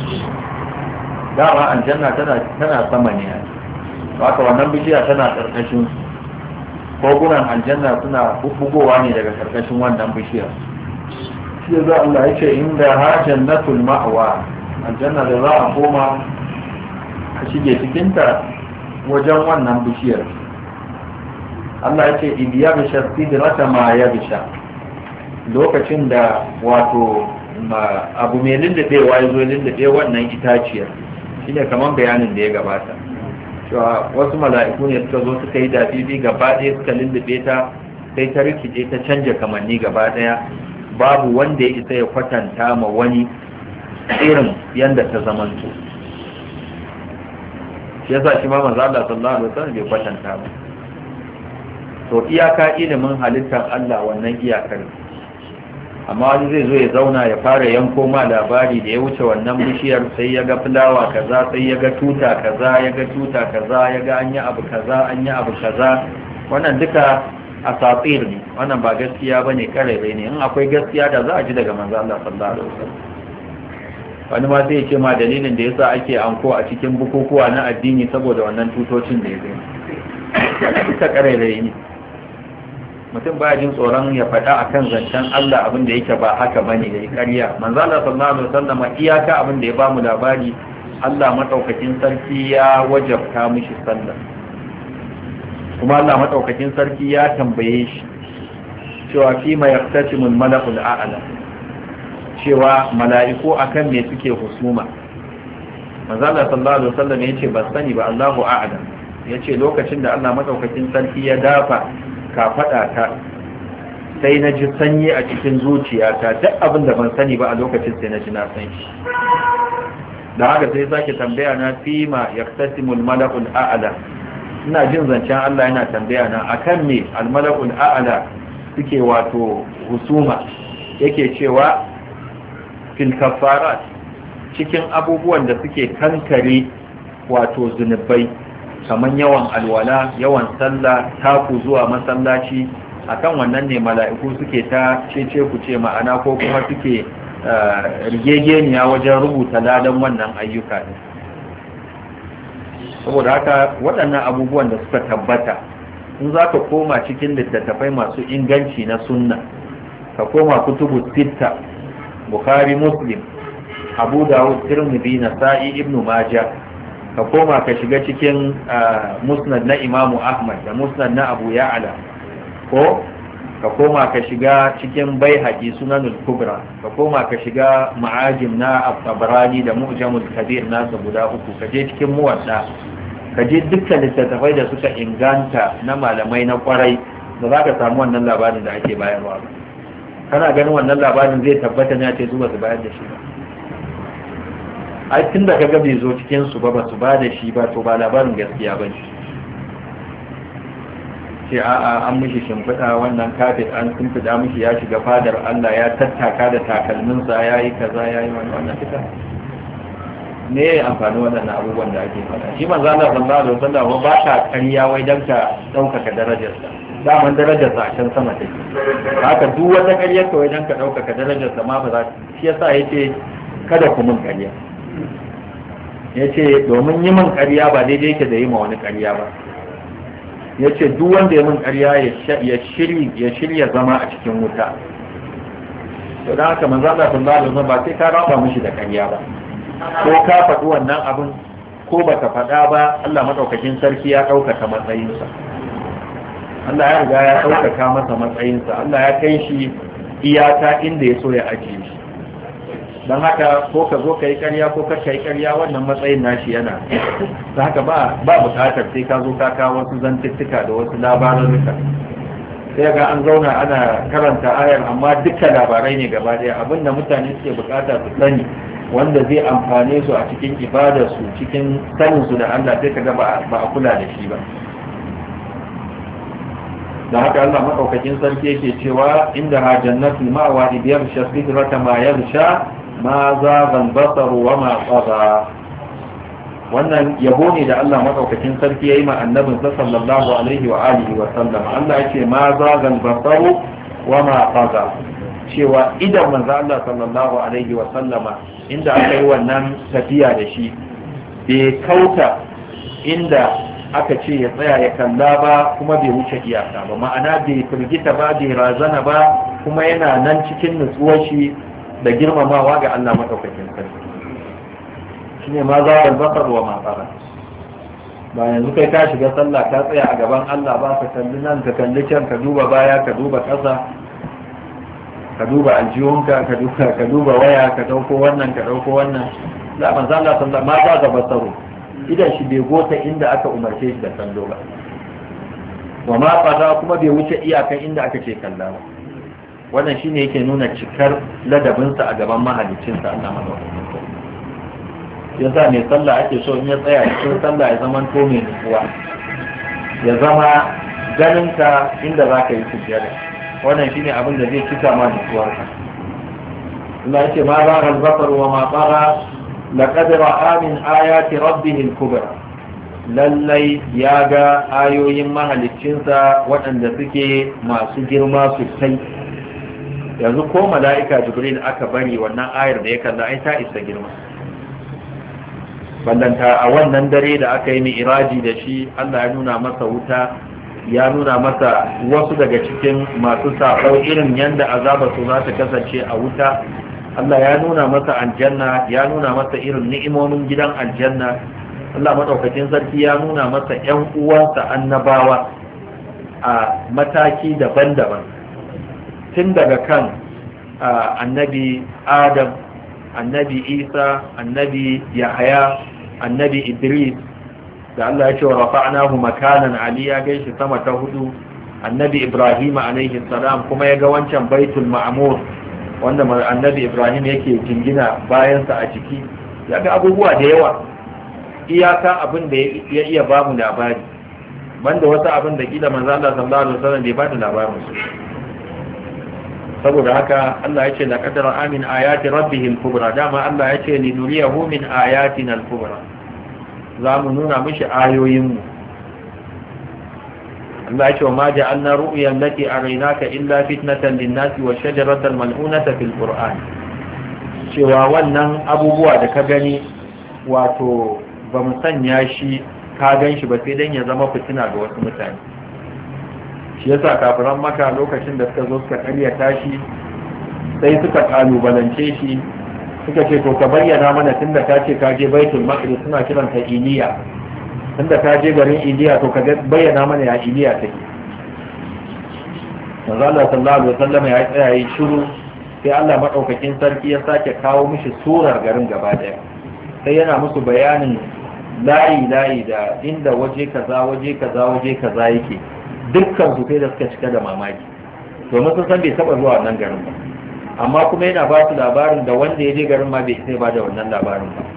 dama aljanna tana tana sama ne haka wannan bishiya tana karkashin kogunan aljanna suna bugowa ne daga karkashin wannan bishiyar shi za Allah ya ce inda ha jannatul ma'wa aljanna da za a koma shige cikinta wajen wannan bishiyar. Allah ya ce idiyar bisha sidrata ma ya bisha, lokacin da wato abu mai lullubewa ya zo lullube wannan itaciyar, shine kamar bayanin da ya gabata cewa wasu mala'iku ne suka zo suka yi dafifi gaba ɗaya suka lullube ta, sai ta rikice ta canja kamanni gaba ɗaya, babu wanda ya isa ya kwatanta ma wani irin yanda ta zamanto. shi yasa shi ma manzo Allah sallallahu alaihi wasallam bai kwatanta ba. To iyaka ilimin halittar Allah wannan iyakar, amma wani zai zo ya zauna ya fara yanko ma labari da ya wuce wannan bishiyar, sai ya ga fulawa kaza, sai ya ga tuta kaza, ya ga tuta kaza, ya ga an yi abu kaza, an yi abu kaza. Wannan duka asatir ne, wannan ba gaskiya bane, karere ne. In akwai gaskiya da za a ji daga manzo Allah sallallahu alaihi wasallam. Wani ma sai ya ce ma dalilin da yasa ake anko a cikin bukukuwa na addini saboda wannan tutocin da ya gani. Duka karere ne. Mutum baya jin tsoron ya faɗa akan zancen Allah abin da yake ba haka bane da ƙarya. Manzo Allah sallallahu alaihi wasallam iyaka abin da ya bamu labari, Allah madaukakin sarki ya wajabta mishi sallah, kuma Allah madaukakin sarki ya tambaye shi cewa fi ma yaqtasimul malakul a'la, cewa mala'iku akan me suke husuma. Manzo Allah sallallahu alaihi wasallam yace ba sani ba, Allahu a'lam. Yace lokacin da Allah madaukakin sarki ya dafa ka faɗa ta, sai na ji sanyi a cikin zuciyata, duk abin da ban sani ba a lokacin sai na ji na san shi. Da haka sai sake tambaya na fima yaqtasimul malakul a'la, ina jin zancen Allah yana tambaya na akan me al malakul a'la suke wato husuma. Yake cewa fil kafarat, cikin abubuwan da suke kankare wato zunubai, kamar yawan alwala, yawan sallah, taku zuwa masallaci, akan wannan ne mala'iku suke ta cece ku ce ma'ana, ko kuma suke rigegeniya wajen rubuta ladan wannan ayyuka ne. Saboda haka waɗannan abubuwan da suka tabbata, in za ka koma cikin littattafai masu inganci na sunna, ka koma kutubu sitta, Bukhari, Muslim, Abu Dawud, Tirmidhi, Nasa'i, Ibn Majah, ka koma ka shiga cikin musnad na Imamu Ahmad da musnad na Abu Ya'la, ko ka koma ka shiga cikin Baihaqi, Sunanul Kubra, ka koma ka shiga Ma'ajim na At-Tabarani da Mu'jamul Kabir nasa guda uku, ka je cikin Muwatta, ka je dukkan littattafai da suka inganta na malamai na kwarai, da za ka samu wannan labarin da ake bayarwa. Kana ganin wannan labarin zai tabbata ne a ce zuwa su bayar da shi ba? Ai tun da kaga bai zo cikin su ba ba su ba da shi ba, to ba labarin gaskiya ba ne. Ce a'a an mishi shimfiɗa wannan kafet, an shimfiɗa mishi ya shiga fadar Allah, ya tattaka da takalminsa, ya yi kaza, ya yi wannan fita. Me ya yi amfani waɗannan abubuwan da ake faɗa? Shi manzo Allah sallallahu alaihi wasallam ba ka ƙarya wai dan ka ɗaukaka darajarsa. Daman darajarsa a can sama take. Haka duk wata ƙaryar ka wai dan ka ɗaukaka darajarsa ma ba za ta. Shi yasa yace kada ku mun ƙarya. Ya ce domin yi min ƙarya ba daidai yake da yi ma wani ƙarya ba. Ya ce duk wanda ya min ƙarya ya shirya zama a cikin wuta. To don haka manzo Allah sallallahu alaihi wasallam ba sai ka raba mishi da ƙarya ba, ko ka faɗi wannan abin ko baka faɗa ba, Allah madaukakin sarki ya ɗaukaka matsayinsa. Allah ya riga ya ɗaukaka masa matsayinsa. Allah ya kai shi iyaka inda ya so ya ajiye shi. Don haka ko ka zo ka yi ƙarya ko ka yi ƙarya, wannan matsayin nashi yana da haka ba ba buƙatar sai ka zo ka kawo wasu zantuttuka da wasu labarurruka. Sai ga an zauna ana karanta ayar amma dukkan labarai ne gaba ɗaya, abinda mutane suke buƙata su sani wanda zai amfane su a cikin ibadarsu, cikin sanin su da Allah, sai ka ga ba a kula da shi ba. Da haka Allah madaukakin sarki yake cewa inda ha jannatul ma'wa idiyar shasidrata ma yarsha ma za basar wa ma tsaga. Wannan yabo ne da Allah madaukakin sarki yayi ma annabin sa sallallahu alaihi wa alihi wa sallam. Allah yake ma za basar wa ma tsaga, cewa idan manzo Allah sallallahu alaihi wa sallama inda aka yi wannan tafiya da shi bai kauta inda aka ce ya tsaya ya kalla ba, kuma bai wuce iyaka ba, ma'ana bai firgita ba, bai razana ba, kuma yana nan cikin nutsuwar shi da girmamawa ga Allah madaukakin sarki. Shine ma za a basar wa ma fara. ba yanzu kai ka shiga sallah ka tsaya a gaban Allah ba ka kalli nan ka kalli can ka duba baya ka duba ƙasa ka duba aljihunka ka duba ka duba waya ka dauko wannan ka dauko wannan la manzo Allah sallallahu ma za ga basaro idan shi bai gota inda aka umarce shi da kallo ba wa ma fada kuma bai wuce iyakan inda aka ce kalla ba wannan shine yake nuna cikar ladabinsa a gaban mahaliccinsa Allah madaukakin sarki yasa mai sallah ake so in ya tsaya cikin sallah ya zama to mai nutsuwa ya zama ganinka inda za ka yi sujjada wannan shine abin da zai cika ma nutsuwarka Allah ya ce ma ba al-basar wa ma tara laqad ra'a min ayati rabbih al-kubra lallai ya ga ayoyin mahaliccinsa waɗanda suke masu girma sosai yanzu ko mala'ika jibril aka bari wannan ayar da ya kalla ai ta isa girma ballanta a wannan dare da aka yi mi'raji da shi Allah ya nuna masa wuta ya nuna masa wasu daga cikin masu saɓau irin yadda azabar su za ta kasance a wuta Allah ya nuna masa aljanna ya nuna masa irin ni'imomin gidan aljanna Allah madaukakin sarki ya nuna masa ƴan uwansa annabawa a mataki daban-daban tun daga kan annabi Adam annabi Isa annabi Yahaya annabi Idris da Allah ya ce wa rafa'nahu makanan aliya gaishe sama ta hudu annabi Ibrahim alaihi salam kuma ya ga wancan baitul ma'mur wanda annabi Ibrahim yake jingina bayansa a ciki ya ga abubuwa da yawa iyaka abin da ya iya ba mu labari banda wasu abin da kila manzo Allah sallallahu alaihi wasallam bai ba da labarin su saboda haka Allah ya ce la qadara amin ayati rabbihil kubra dama Allah ya ce li nuriyahu min ayatina al kubra za mu nuna mishi ayoyin mu Allah ya ce ma ja'alna ru'ya allati araynaka illa fitnatan lin-nasi wa shajaratal mal'unata fil qur'an cewa wannan abubuwa da ka gani wato ba mu sanya shi ka gan shi ba sai dan ya zama fitina ga wasu mutane shi yasa kafiran maka lokacin da suka zo suka karyata shi sai suka kalubalance shi suka ce to ka bayyana mana tunda ka ce ka je baitul maqdis suna kiranta iliya tunda ka je garin iliya to ka bayyana mana ya iliya take manzo Allah sallallahu alaihi wasallam ya tsaya yi shiru sai Allah madaukakin sarki ya sake kawo mishi surar garin gaba daya sai yana musu bayanin layi layi da inda waje kaza waje kaza waje kaza yake dukkan su sai da suka cika da mamaki domin sun san bai taba zuwa wannan garin ba amma kuma yana ba su labarin da wanda ya je garin ma bai sai ba da wannan labarin ba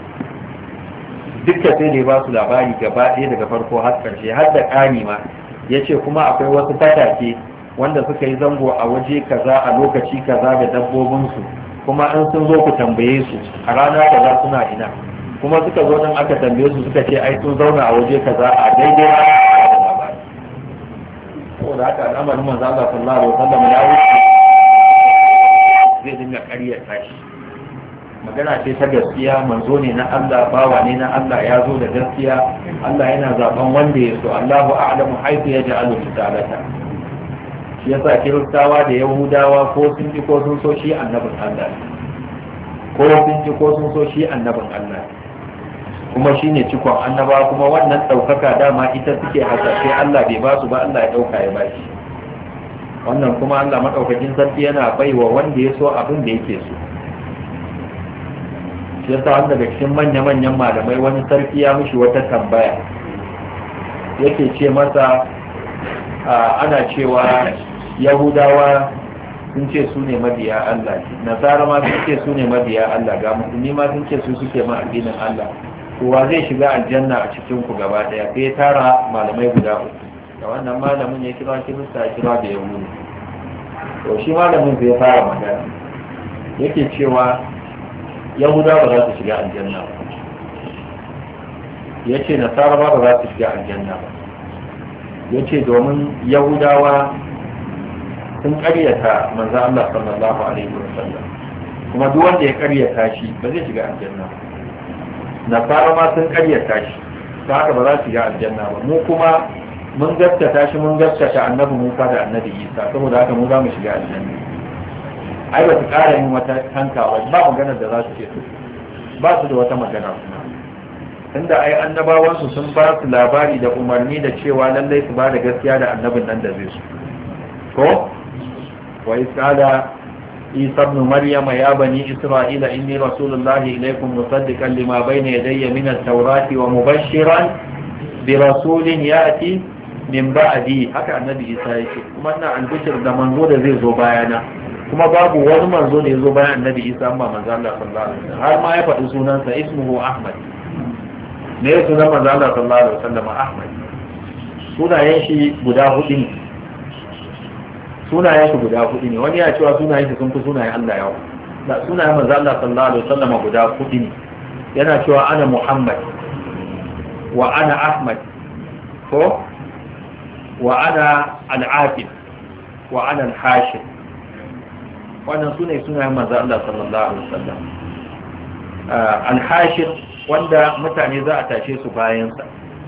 dukkan sai da ya ba su labari gaba ɗaya daga farko har ƙarshe har da ƙani ma ya ce kuma akwai wasu fatake wanda suka yi zango a waje kaza a lokaci kaza da dabbobinsu kuma an sun zo ku tambaye su a rana kaza suna ina kuma suka zo nan aka tambaye su suka ce ai sun zauna a waje kaza a daidai rana da labari saboda haka al'amarin manzo Allah sallallahu alaihi wasallam ya wuce zai dinga ƙaryata shi magana ce ta gaskiya manzo ne na Allah bawa ne na Allah ya zo da gaskiya Allah yana zaben wanda ya so Allahu a'lamu haythu yaj'alu risalata shi yasa kiristawa da yahudawa ko sun ji ko sun so shi annabin Allah ko sun ji ko sun so shi annabin Allah kuma shine cikon annaba kuma wannan daukaka dama ita suke hasashe Allah bai ba su ba Allah ya dauka ya ba shi wannan kuma Allah madaukakin sarki yana baiwa wanda ya so abin da yake so shi yasa wanda daga cikin manya-manyan malamai wani sarki ya mishi wata tambaya yake ce masa ana cewa yahudawa sun ce su ne mabiya Allah nasara ma sun ce su ne mabiya Allah ga musulmi ma sun ce su suke ma addinin Allah kowa zai shiga aljanna a cikin ku gaba daya sai tara malamai guda uku da wannan malamin ya kira kirista ya kira da yahudu to shi malamin zai fara magana yake cewa yahudawa ba za su shiga aljanna ba ya ce nasara ba ba za su shiga aljanna ba ya ce domin yahudawa sun karyata manzo Allah sallallahu alaihi wasallam kuma duk wanda ya karyata shi ba zai shiga aljanna ba nasara ma sun karyata shi ta haka ba za su shiga aljanna ba mu kuma mun gaskata shi mun gaskata annabi Musa da annabi Isa saboda haka mu za mu shiga aljanna ai ba su ƙara yin wata hankawa ba maganar da za su ce ba su da wata magana kuma tunda ai annabawansu sun ba su labari da umarni da cewa lallai su ba da gaskiya da annabin nan da zai su ko wa isqala isa ibn maryam ya bani isra'ila inni rasulullahi ilaykum musaddiqan lima bayna yadayya min at-taurati wa mubashiran bi rasulin ya'ti min ba'di haka annabi isa yake kuma ina albishir da manzo da zai zo bayana kuma babu wani manzo da ya zo bayan annabi isa amma manzo Allah sallallahu alaihi wasallam har ma ya faɗi sunansa ismuhu ahmad ne ya sunan manzo Allah sallallahu alaihi wasallam ahmad sunayen shi guda hudu ne sunayen shi guda hudu ne wani ya cewa sunayen shi sun fi sunayen Allah yawa da sunayen manzo Allah sallallahu alaihi wasallam guda hudu ne yana cewa ana muhammad wa ana ahmad ko wa ana al-aqib wa ana al-hashim wannan sune sunayen manzo Allah sallallahu alaihi wasallam al-hashir wanda mutane za a tashe su bayan sa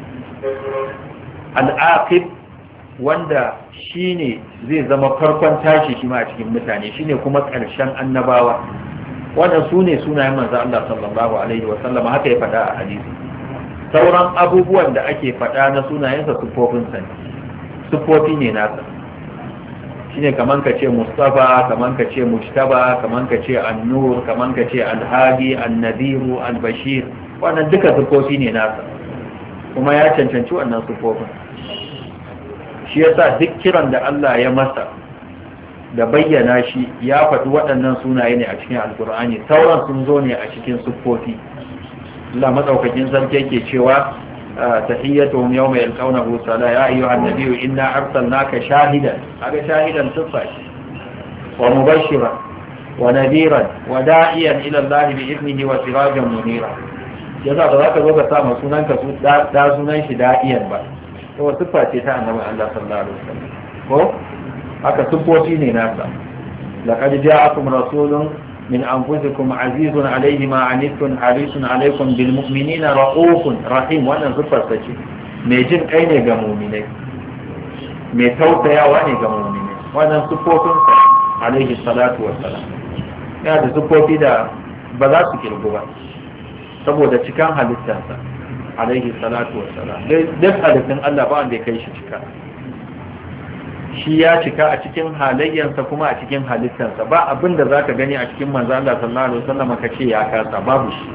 al-aqib wanda shine zai zama farkon tashi shi ma a cikin mutane shine kuma ƙarshen annabawa wannan sune sunayen manzo Allah sallallahu alaihi wasallam haka ya faɗa a hadisi sauran abubuwan da ake faɗa na sunayensa sufofin sa sufofi ne nasa shine kaman ka ce Mustafa, kaman ka ce Mujtaba, kaman ka ce An-Nur, kaman ka ce Al-Hadi, An-Nadiru, Al-Bashir, wannan duka sufofi ne nasa kuma ya cancanci wannan sufofin. Shi yasa duk kiran da Allah ya masa da bayyana shi ya faɗi waɗannan sunaye ne a cikin Al-Qur'ani, sauran sun zo ne a cikin sufofi. Allah madaukakin sarki yake cewa تحيتهم يوم يلقونه سلام يا أيها النبي إنا أرسلناك شاهدا هذا شاهدا صفة ومبشرا ونذيرا وداعيا إلى الله بإذنه وسراجا منيرا يذا ذاك ذوق سامع سننك دا سنن شي داعيا با هو صفة تاع النبي الله صلى الله عليه وسلم هو haka sufofi ne nasa laqad ja'akum rasulun min anfusikum azizun alayhi ma anittum harisun alaykum bil mu'minina ra'ufun rahim wannan sifar ce mai jin kai ne ga mu'minai mai tausayawa ne ga mu'minai wannan sifofin sa alayhi salatu wassalam ya da sifofi da ba za su kirgu ba saboda cikan halittarsa alayhi salatu wassalam duk halittun Allah ba wanda ya kai shi cika shi ya cika a cikin halayyarsa kuma a cikin halittarsa ba abin da za ka gani a cikin manzo Allah sallallahu alaihi wasallam ka ce ya kasa babu shi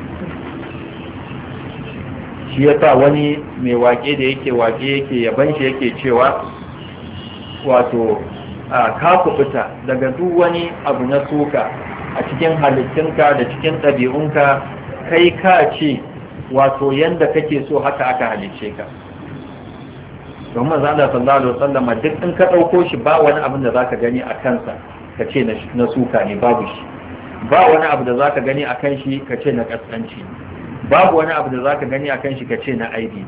shi yasa wani mai wake da yake wake yake yaban shi yake cewa wato ka kubuta daga duk wani abu na suka a cikin halittunka da cikin ɗabi'unka kai ka ce wato yanda kake so haka aka halicce ka don maza da sallallahu alaihi wasallam duk in ka dauko shi ba wani abin da zaka gani a kansa ka ce na suka ne babu shi ba wani abu da zaka gani a kan shi ka ce na kaskanci babu wani abu da zaka gani a kan shi ka ce na aibi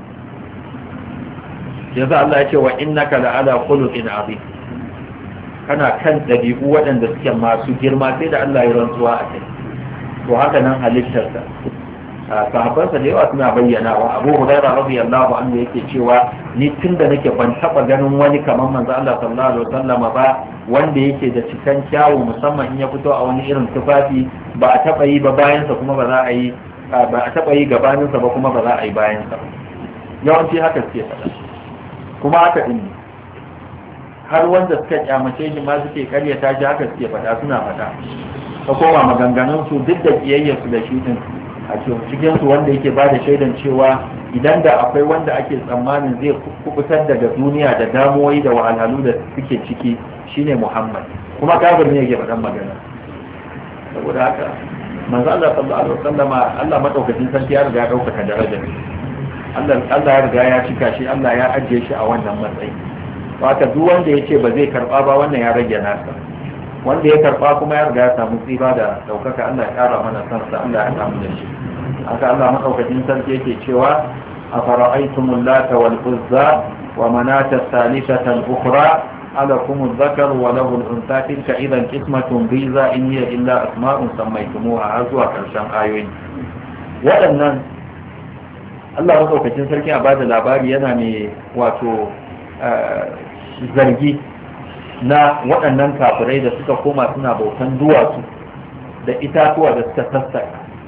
yanzu Allah ya ce wa innaka la'ala khuluqin azim kana kan dabi'u waɗanda suke masu girma sai da Allah ya rantsuwa a kai to haka nan halittarsa sahabbansa da yawa suna bayyanawa Abu Hurairah radiyallahu anhu yake cewa ni tunda nake ban taba ganin wani kamar manzo Allah sallallahu alaihi wasallam ba wanda yake da cikan kyawu musamman in ya fito a wani irin tufafi ba a taba yi ba bayan sa kuma ba za a yi ba a taba yi gabanin sa ba kuma ba za a yi bayan sa yawanci haka suke faɗa kuma haka din har wanda suka kyamace shi ma suke karyata shi haka suke faɗa suna faɗa ka koma maganganun su duk da kiyayyar su da shi din a cikin su wanda yake ba da shaidan cewa idan da akwai wanda ake tsammanin zai kubutar daga duniya da damuwoyi da wahalhalu da suke ciki shine Muhammad kuma kafir ne yake faɗan magana saboda haka manzo Allah sallallahu alaihi wasallama Allah madaukakin sarki ya riga ya dauka darajar Allah Allah ya riga ya cika shi Allah ya ajiye shi a wannan matsayi haka duk wanda yace ba zai karba ba wannan ya rage nasa wanda ya karba kuma ya riga ya samu tsiba da daukaka Allah ya kara mana sansa Allah ya samu da shi haka Allah madaukakin sarki yake cewa afara'aytumul lata wal uzza wa manata thalithata al-ukhra alakum adh-dhakar wa lahu al-untha tilka idan qismatun biza in hiya illa asma'un sammaytumuha har zuwa karshen ayoyi waɗannan Allah madaukakin sarki a bada labari yana mai wato zargi na waɗannan kafirai da suka koma suna bautan duwatsu da itatuwa da suka sassaka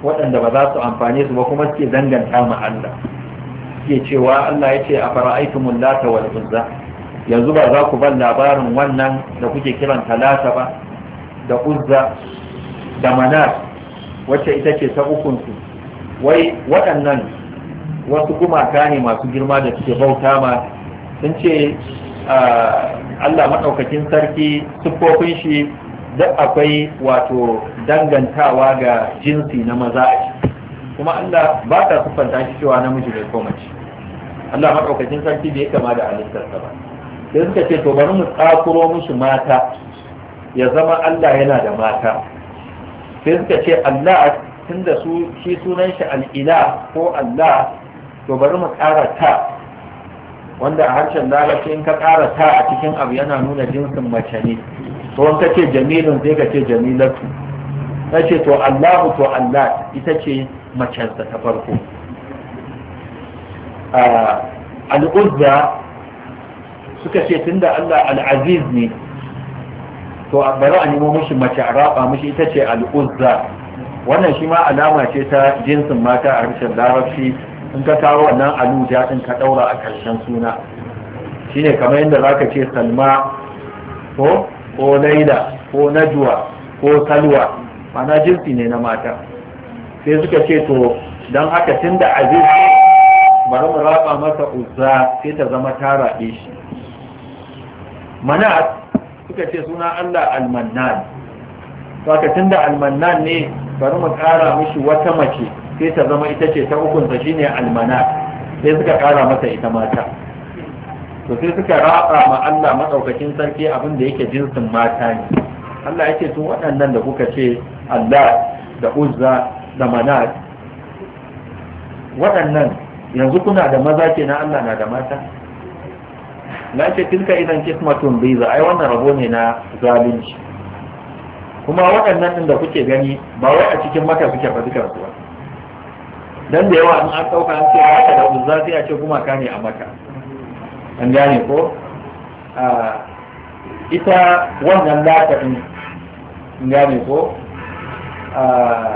waɗanda ba za su amfane su ba kuma suke danganta ma Allah suke cewa Allah ya ce a fara'aitumul lata wal uzza yanzu ba za ku ban labarin wannan da kuke kiran talata ba da uzza da manat wacce ita ce ta ukunsu wai waɗannan wasu gumaka ne masu girma da suke bauta ma sun ce Allah maɗaukakin sarki siffofin shi duk akwai wato dangantawa ga jinsi na maza a ciki kuma Allah ba ta siffanta shi cewa namiji ne ko mace Allah maɗaukakin sarki bai kama da halittarsa ba sai suka ce to bari mu tsakuro mishi mata ya zama Allah yana da mata sai suka ce Allah tunda su shi sunan shi al'ila ko Allah to bari mu ƙara ta wanda a harshen larabci in ka ƙara ta a cikin abu yana nuna jinsin mace ne to in ka ce jamilun sai ka ce jamilatu ta ce to Allahu to Allah ita ce macensa ta farko al'uzza suka ce tunda Allah al'aziz ne to bari a nemo mishi mace a raba mishi ita ce al'uzza wannan shi ma alama ce ta jinsin mata a harshen larabci in ka kawo wannan aluja din ka daura a karshen suna shine kamar yadda zaka ce salma ko ko laila ko najwa ko salwa mana jinsi ne na mata sai suka ce to dan haka tunda aziz bari mu raba masa uzza sai ta zama ta rabe shi manat suka ce suna Allah al-mannan saka tunda al-mannan ne bari mu kara mishi wata mace sai ta zama ita ce ta ukunta shine al-manat sai suka kara mata ita mata to sai suka raba ma Allah madaukakin sarki abin da yake jinsin mata ne Allah yake to waɗannan da kuka ce Allah da Uzza da Manat waɗannan yanzu kuna da maza kenan Allah na da mata na ce tilka idan kismatun biza ai wannan rabo ne na zalunci kuma waɗannan din da kuke gani ba wai a cikin maka suke fa dukan su ba dan da yawa in an dauka an ce haka da uzza sai a ce kuma ka ne a maka an gane ko a ita wannan lata din an gane ko a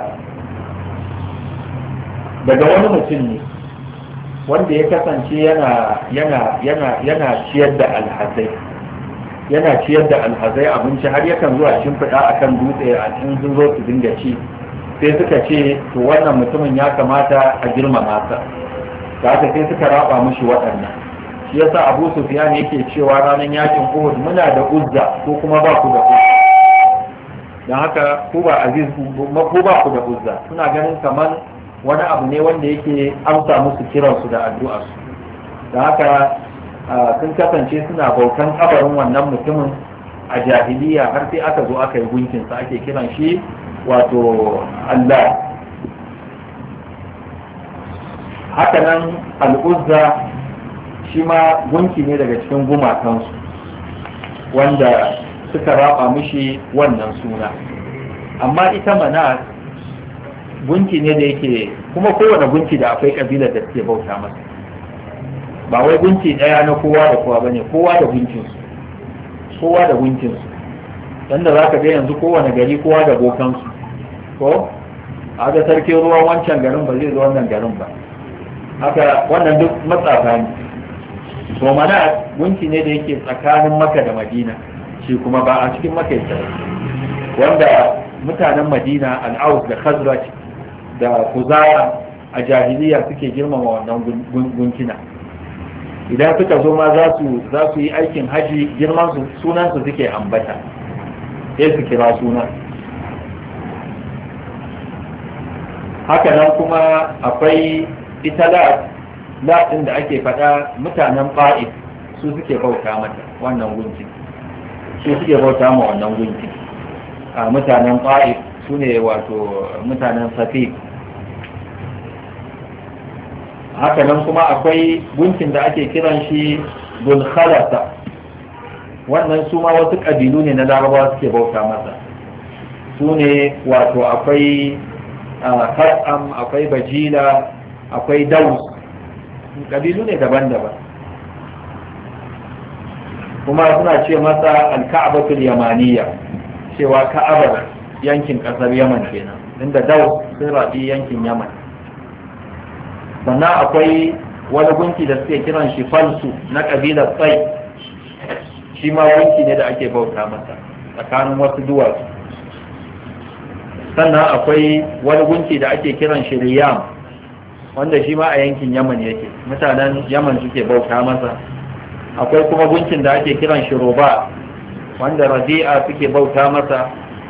daga wani mutum ne wanda ya kasance yana yana yana yana ciyar da alhazai yana ciyar da alhazai abinci har yakan zuwa shimfiɗa akan dutse a cikin sun zo su dinga ci sai suka ce to wannan mutumin ya kamata a girmama sa da haka sai suka raba mushi waɗannan shi yasa Abu Sufyan yake cewa ranar yakin Uhud muna da uzza ko kuma ba ku da uzza dan haka ku ba aziz ku ba ku da uzza suna ganin kamar wani abu ne wanda yake amsa musu kiransu da addu'arsu da haka sun kasance suna bautan kabarin wannan mutumin a jahiliya har sai aka zo aka yi gunkinsa ake kiran shi wato Allah haka nan al'uzza shi ma gunki ne daga cikin gumakansu wanda suka raba mishi wannan suna amma ita mana gunki ne da yake kuma kowane gunki da akwai kabilar da suke bauta masa ba wai gunki daya na kowa da kowa bane kowa da gunkinsu kowa da gunkinsu dan da zaka ga yanzu kowane gari kowa da bokansu ko a ga sarkin ruwan wancan garin ba zai zo wannan garin ba haka wannan duk matsafa ne to mana gunki ne da yake tsakanin Makka da Madina shi kuma ba a cikin Makka yake wanda mutanen Madina al-Aus da Khazraj da Khuzaya a jahiliya suke girmama wannan gunkina idan suka zo ma za su za su yi aikin haji girman su sunan su suke ambata sai su kira sunan haka nan kuma akwai ita la din da ake faɗa mutanen Fa'id su suke bauta mata wannan gunki su suke bauta ma wannan gunki a mutanen Fa'id su ne wato mutanen Safi haka nan kuma akwai gunkin da ake kiran shi Dulkhalasa wannan su ma wasu ƙabilu ne na Larabawa suke bauta masa su ne wato akwai Kasam akwai Bajila akwai Daus ƙabilu ne daban-daban kuma suna ce masa Al-Ka'batul Yamaniyya cewa Ka'abar yankin ƙasar Yaman kenan inda Daus sun rabi yankin Yaman. Sannan akwai wani gunki da suke kiran shi Falsu na kabilar Tsai, shi ma gunki ne da ake bauta masa tsakanin wasu duwatsu. Sannan akwai wani gunki da ake kiran shi Riyam, wanda shi ma a yankin Yaman yake, mutanen Yaman suke bauta masa. Akwai kuma gunkin da ake kiran shi Roba, wanda Rabi'a suke bauta masa.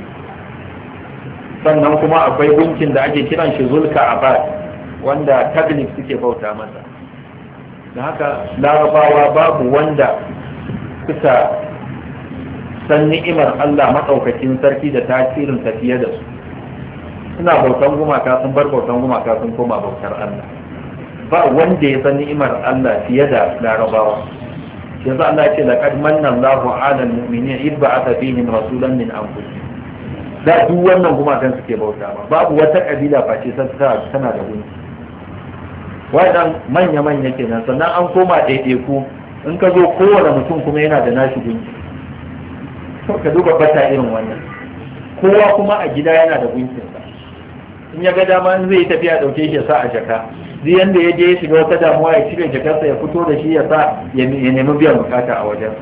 Sannan kuma akwai gunkin da ake kiran shi Zulka Abad, wanda Taglif suke bauta masa. Da haka Larabawa babu wanda suka san ni'imar Allah maɗaukakin sarki da tasirin tafiye da su. Suna bautan gumaka sun bar bautan gumaka sun koma bautar Allah. Ba wanda ya san ni'imar Allah fiye da Larabawa. Yanzu Allah ya ce laqad manna Allahu 'ala al-mu'minina idh ba'atha fihim rasulan min anfusihim. Da duk wannan gumakan suke bauta ba. Babu wata kabila face tana da gunki. Wannan manya-manya kenan, sannan an koma ɗaiɗaiku, in ka zo kowane mutum kuma yana da nashi gunki. Ka duba bata irin wannan. Kowa kuma a gida yana da gunkinsa. In ya ga dama in zai tafiya ɗauke shi ya sa a jaka. Duk yanda ya je ya shiga wata damuwa ya cire jakarsa ya fito da shi ya sa ya nemi biyan bukata a wajensa.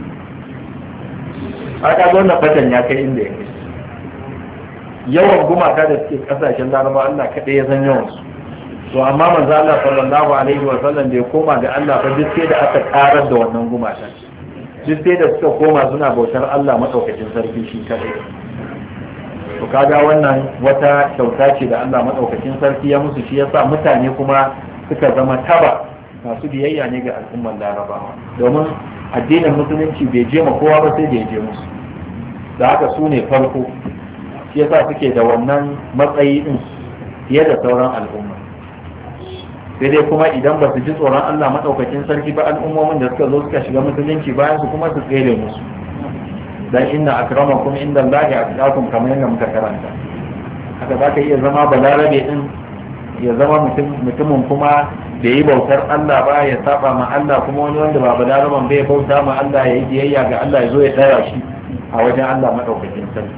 Haka zo na batan ya kai inda ya kai. Yawan gumaka da suke kasashen Laraba Allah kaɗai ya san yawansu. To amma manzo Allah sallallahu alaihi wa sallam bai koma ga Allah ba, duk sai da aka karar da wannan gumakan. Duk sai da suka koma suna bautar Allah madaukakin sarki shi kadai. To kaga wannan wata kyauta ce da Allah madaukakin sarki ya musu, shi yasa mutane kuma suka zama taba masu biyayya ne ga al'ummar Larabawa, domin addinin musulunci bai je ma kowa ba sai da ya je musu. Da haka su ne farko, shi yasa suke da wannan matsayi din fiye da sauran al'umma. Sai dai kuma idan ba su ji tsoron Allah maɗaukakin sarki ba, al'ummomin da suka zo suka shiga musulunci bayan su kuma su tsere musu. Dan inna akramakum inda Allahi atqakum, kamar yadda muka karanta. Haka za ka iya zama balarabe din, ya zama mutumin kuma da yi bautar Allah ba, ya saba ma Allah, kuma wani wanda ba balaraban bai bauta ma Allah, ya yi biyayya ga Allah, ya zo ya tsaya shi a wajen Allah maɗaukakin sarki.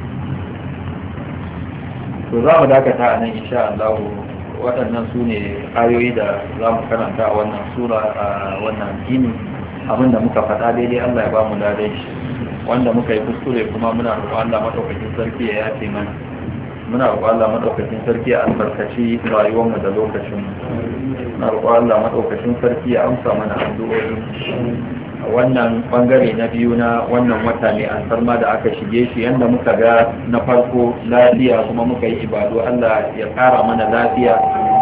To za mu dakata a nan insha Allah. Waɗannan su ne ayoyi da za mu karanta a wannan sura, a wannan gini. Abinda muka faɗa daidai Allah ya ba mu daidai shi, wanda muka yi kuskure kuma muna roƙon Allah madaukakin sarki ya yafe mana. Muna roƙon Allah madaukakin sarki ya albarkaci rayuwarmu da lokacin mu. Muna roƙon Allah madaukakin sarki ya amsa mana addu'o'i. A wannan bangare na biyu na wannan wata ne an sarma da aka shige shi, yanda muka ga na farko lafiya kuma muka yi ibadu, Allah ya ƙara mana lafiya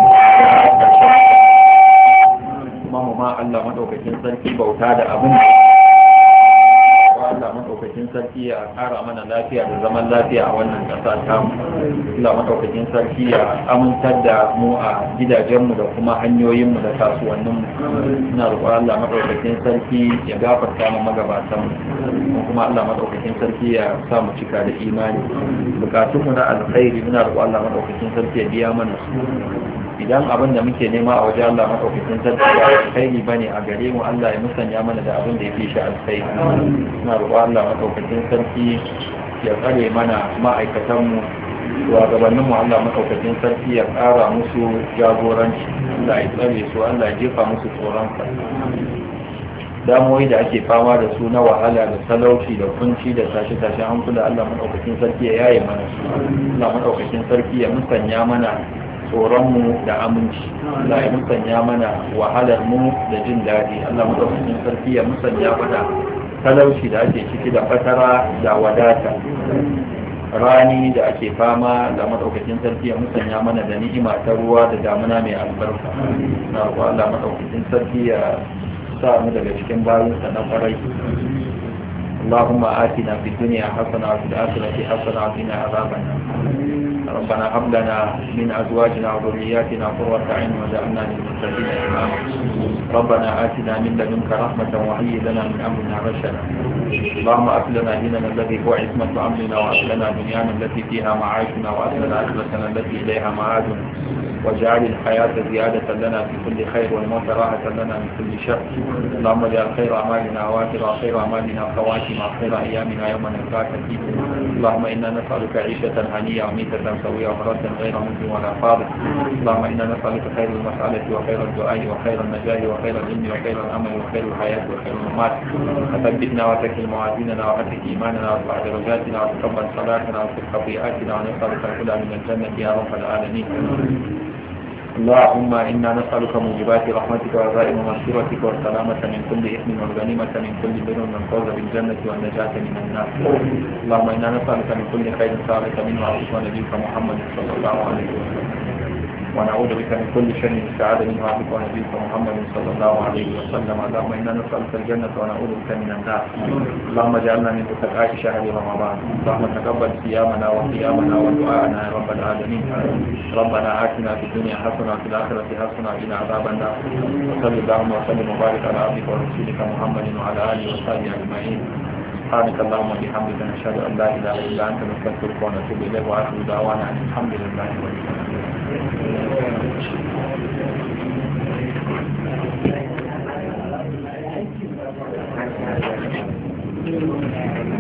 kuma mu ma Allah madaukakin sarki bauta da abin Allah madaukakin sarki ya ƙara mana lafiya da zaman lafiya a wannan ƙasa ta mu. Allah madaukakin sarki ya amintar da mu a gidajenmu da kuma hanyoyinmu da kasuwanninmu. Ina roƙon Allah madaukakin sarki ya gafarta mu magabatan mu, kuma Allah madaukakin sarki ya sa mu cika da imani. Bukatunmu na alkhairi muna roƙon Allah madaukakin sarki ya biya mana su. Idan abin da muke nema a wajen Allah madaukakin sarki ba alkhairi bane a gare mu, Allah ya musanya mana da abin da yake shi alkhairi. Ina roƙon Allah madaukakin sarki ya tsare mana ma'aikatanmu, shugabanninmu Allah madaukakin sarki ya ƙara musu jagoranci, Allah ya tsare su, Allah ya jefa musu tsoronsa. Damoyi da ake fama da su na wahala da talauci da kunci da tashe-tashen hankula, Allah madaukakin sarki ya yaye mana su. Allah madaukakin sarki ya musanya mana tsoronmu da aminci, Allah ya musanya mana wahalar mu da jin daɗi. Allah madaukakin sarki ya musanya mana talauci da ake ciki da fatara da wadata, rani da ake fama da madaukakin sarki ya musanya mana da ni'ima ta ruwa da damuna mai albarka. Na roƙo Allah madaukakin sarki ya sa mu daga cikin bayinsa na farai. اللهم آتنا في الدنيا حسنة وفي الآخرة حسنة وقنا عذاب النار. ربنا هب لنا من أزواجنا وذرياتنا قرة أعين واجعلنا للمتقين إماما. ربنا آتنا من لدنك رحمة وهيئ لنا من أمرنا رشدا. اللهم أصلنا ديننا الذي هو عصمة أمرنا، وأصلنا دنيانا التي فيها معاشنا، وأصلنا آخرتنا التي إليها معادنا، واجعل الحياة زيادة لنا في كل خير والموت راحة لنا من كل شر. اللهم اجعل خير أعمالنا أواخر، وخير أعمالنا خواتم، وخير أيامنا يوم نلقاك فيه. اللهم إنا نسألك عيشة هنية وميتة سوية ومرة غير مزن ولا فاضل. اللهم إنا نسألك خير المسألة وخير الدعاء وخير النجاة وخير العلم وخير الأمل وخير الحياة وخير الممات. فثبتنا وتكل موازيننا وأتك إيماننا وارفع درجاتنا وتقبل صلاتنا وفق خطيئاتنا، ونسألك الهدى من الجنة يا رب العالمين. اللهم إنا نسألك موجبات رحمتك وعزائم مغفرتك والسلامة من كل إثم والغنيمة من كل بر والفوز بالجنة والنجاة من النار. اللهم إنا نسألك من كل خير سألك منه عبدك ونبيك محمد صلى الله عليه وسلم، ونعوذ بك من كل شر استعاذ منه عبدك ونبيك محمد صلى الله عليه وسلم. اللهم إنا نسألك الجنة ونعوذ بك من النار. اللهم اجعلنا من اتقاء شهر رمضان. اللهم تقبل صيامنا وقيامنا ودعاءنا يا رب العالمين. ربنا آتنا في الدنيا حسنة وفي الآخرة حسنة وقنا عذاب النار. وصل اللهم وسلم وبارك على عبدك ورسولك محمد وعلى آله وصحبه أجمعين. سبحانك اللهم وبحمدك نشهد أن لا إله إلا أنت نستغفرك ونتوب إليك، وآخر دعوانا أن الحمد لله رب العالمين.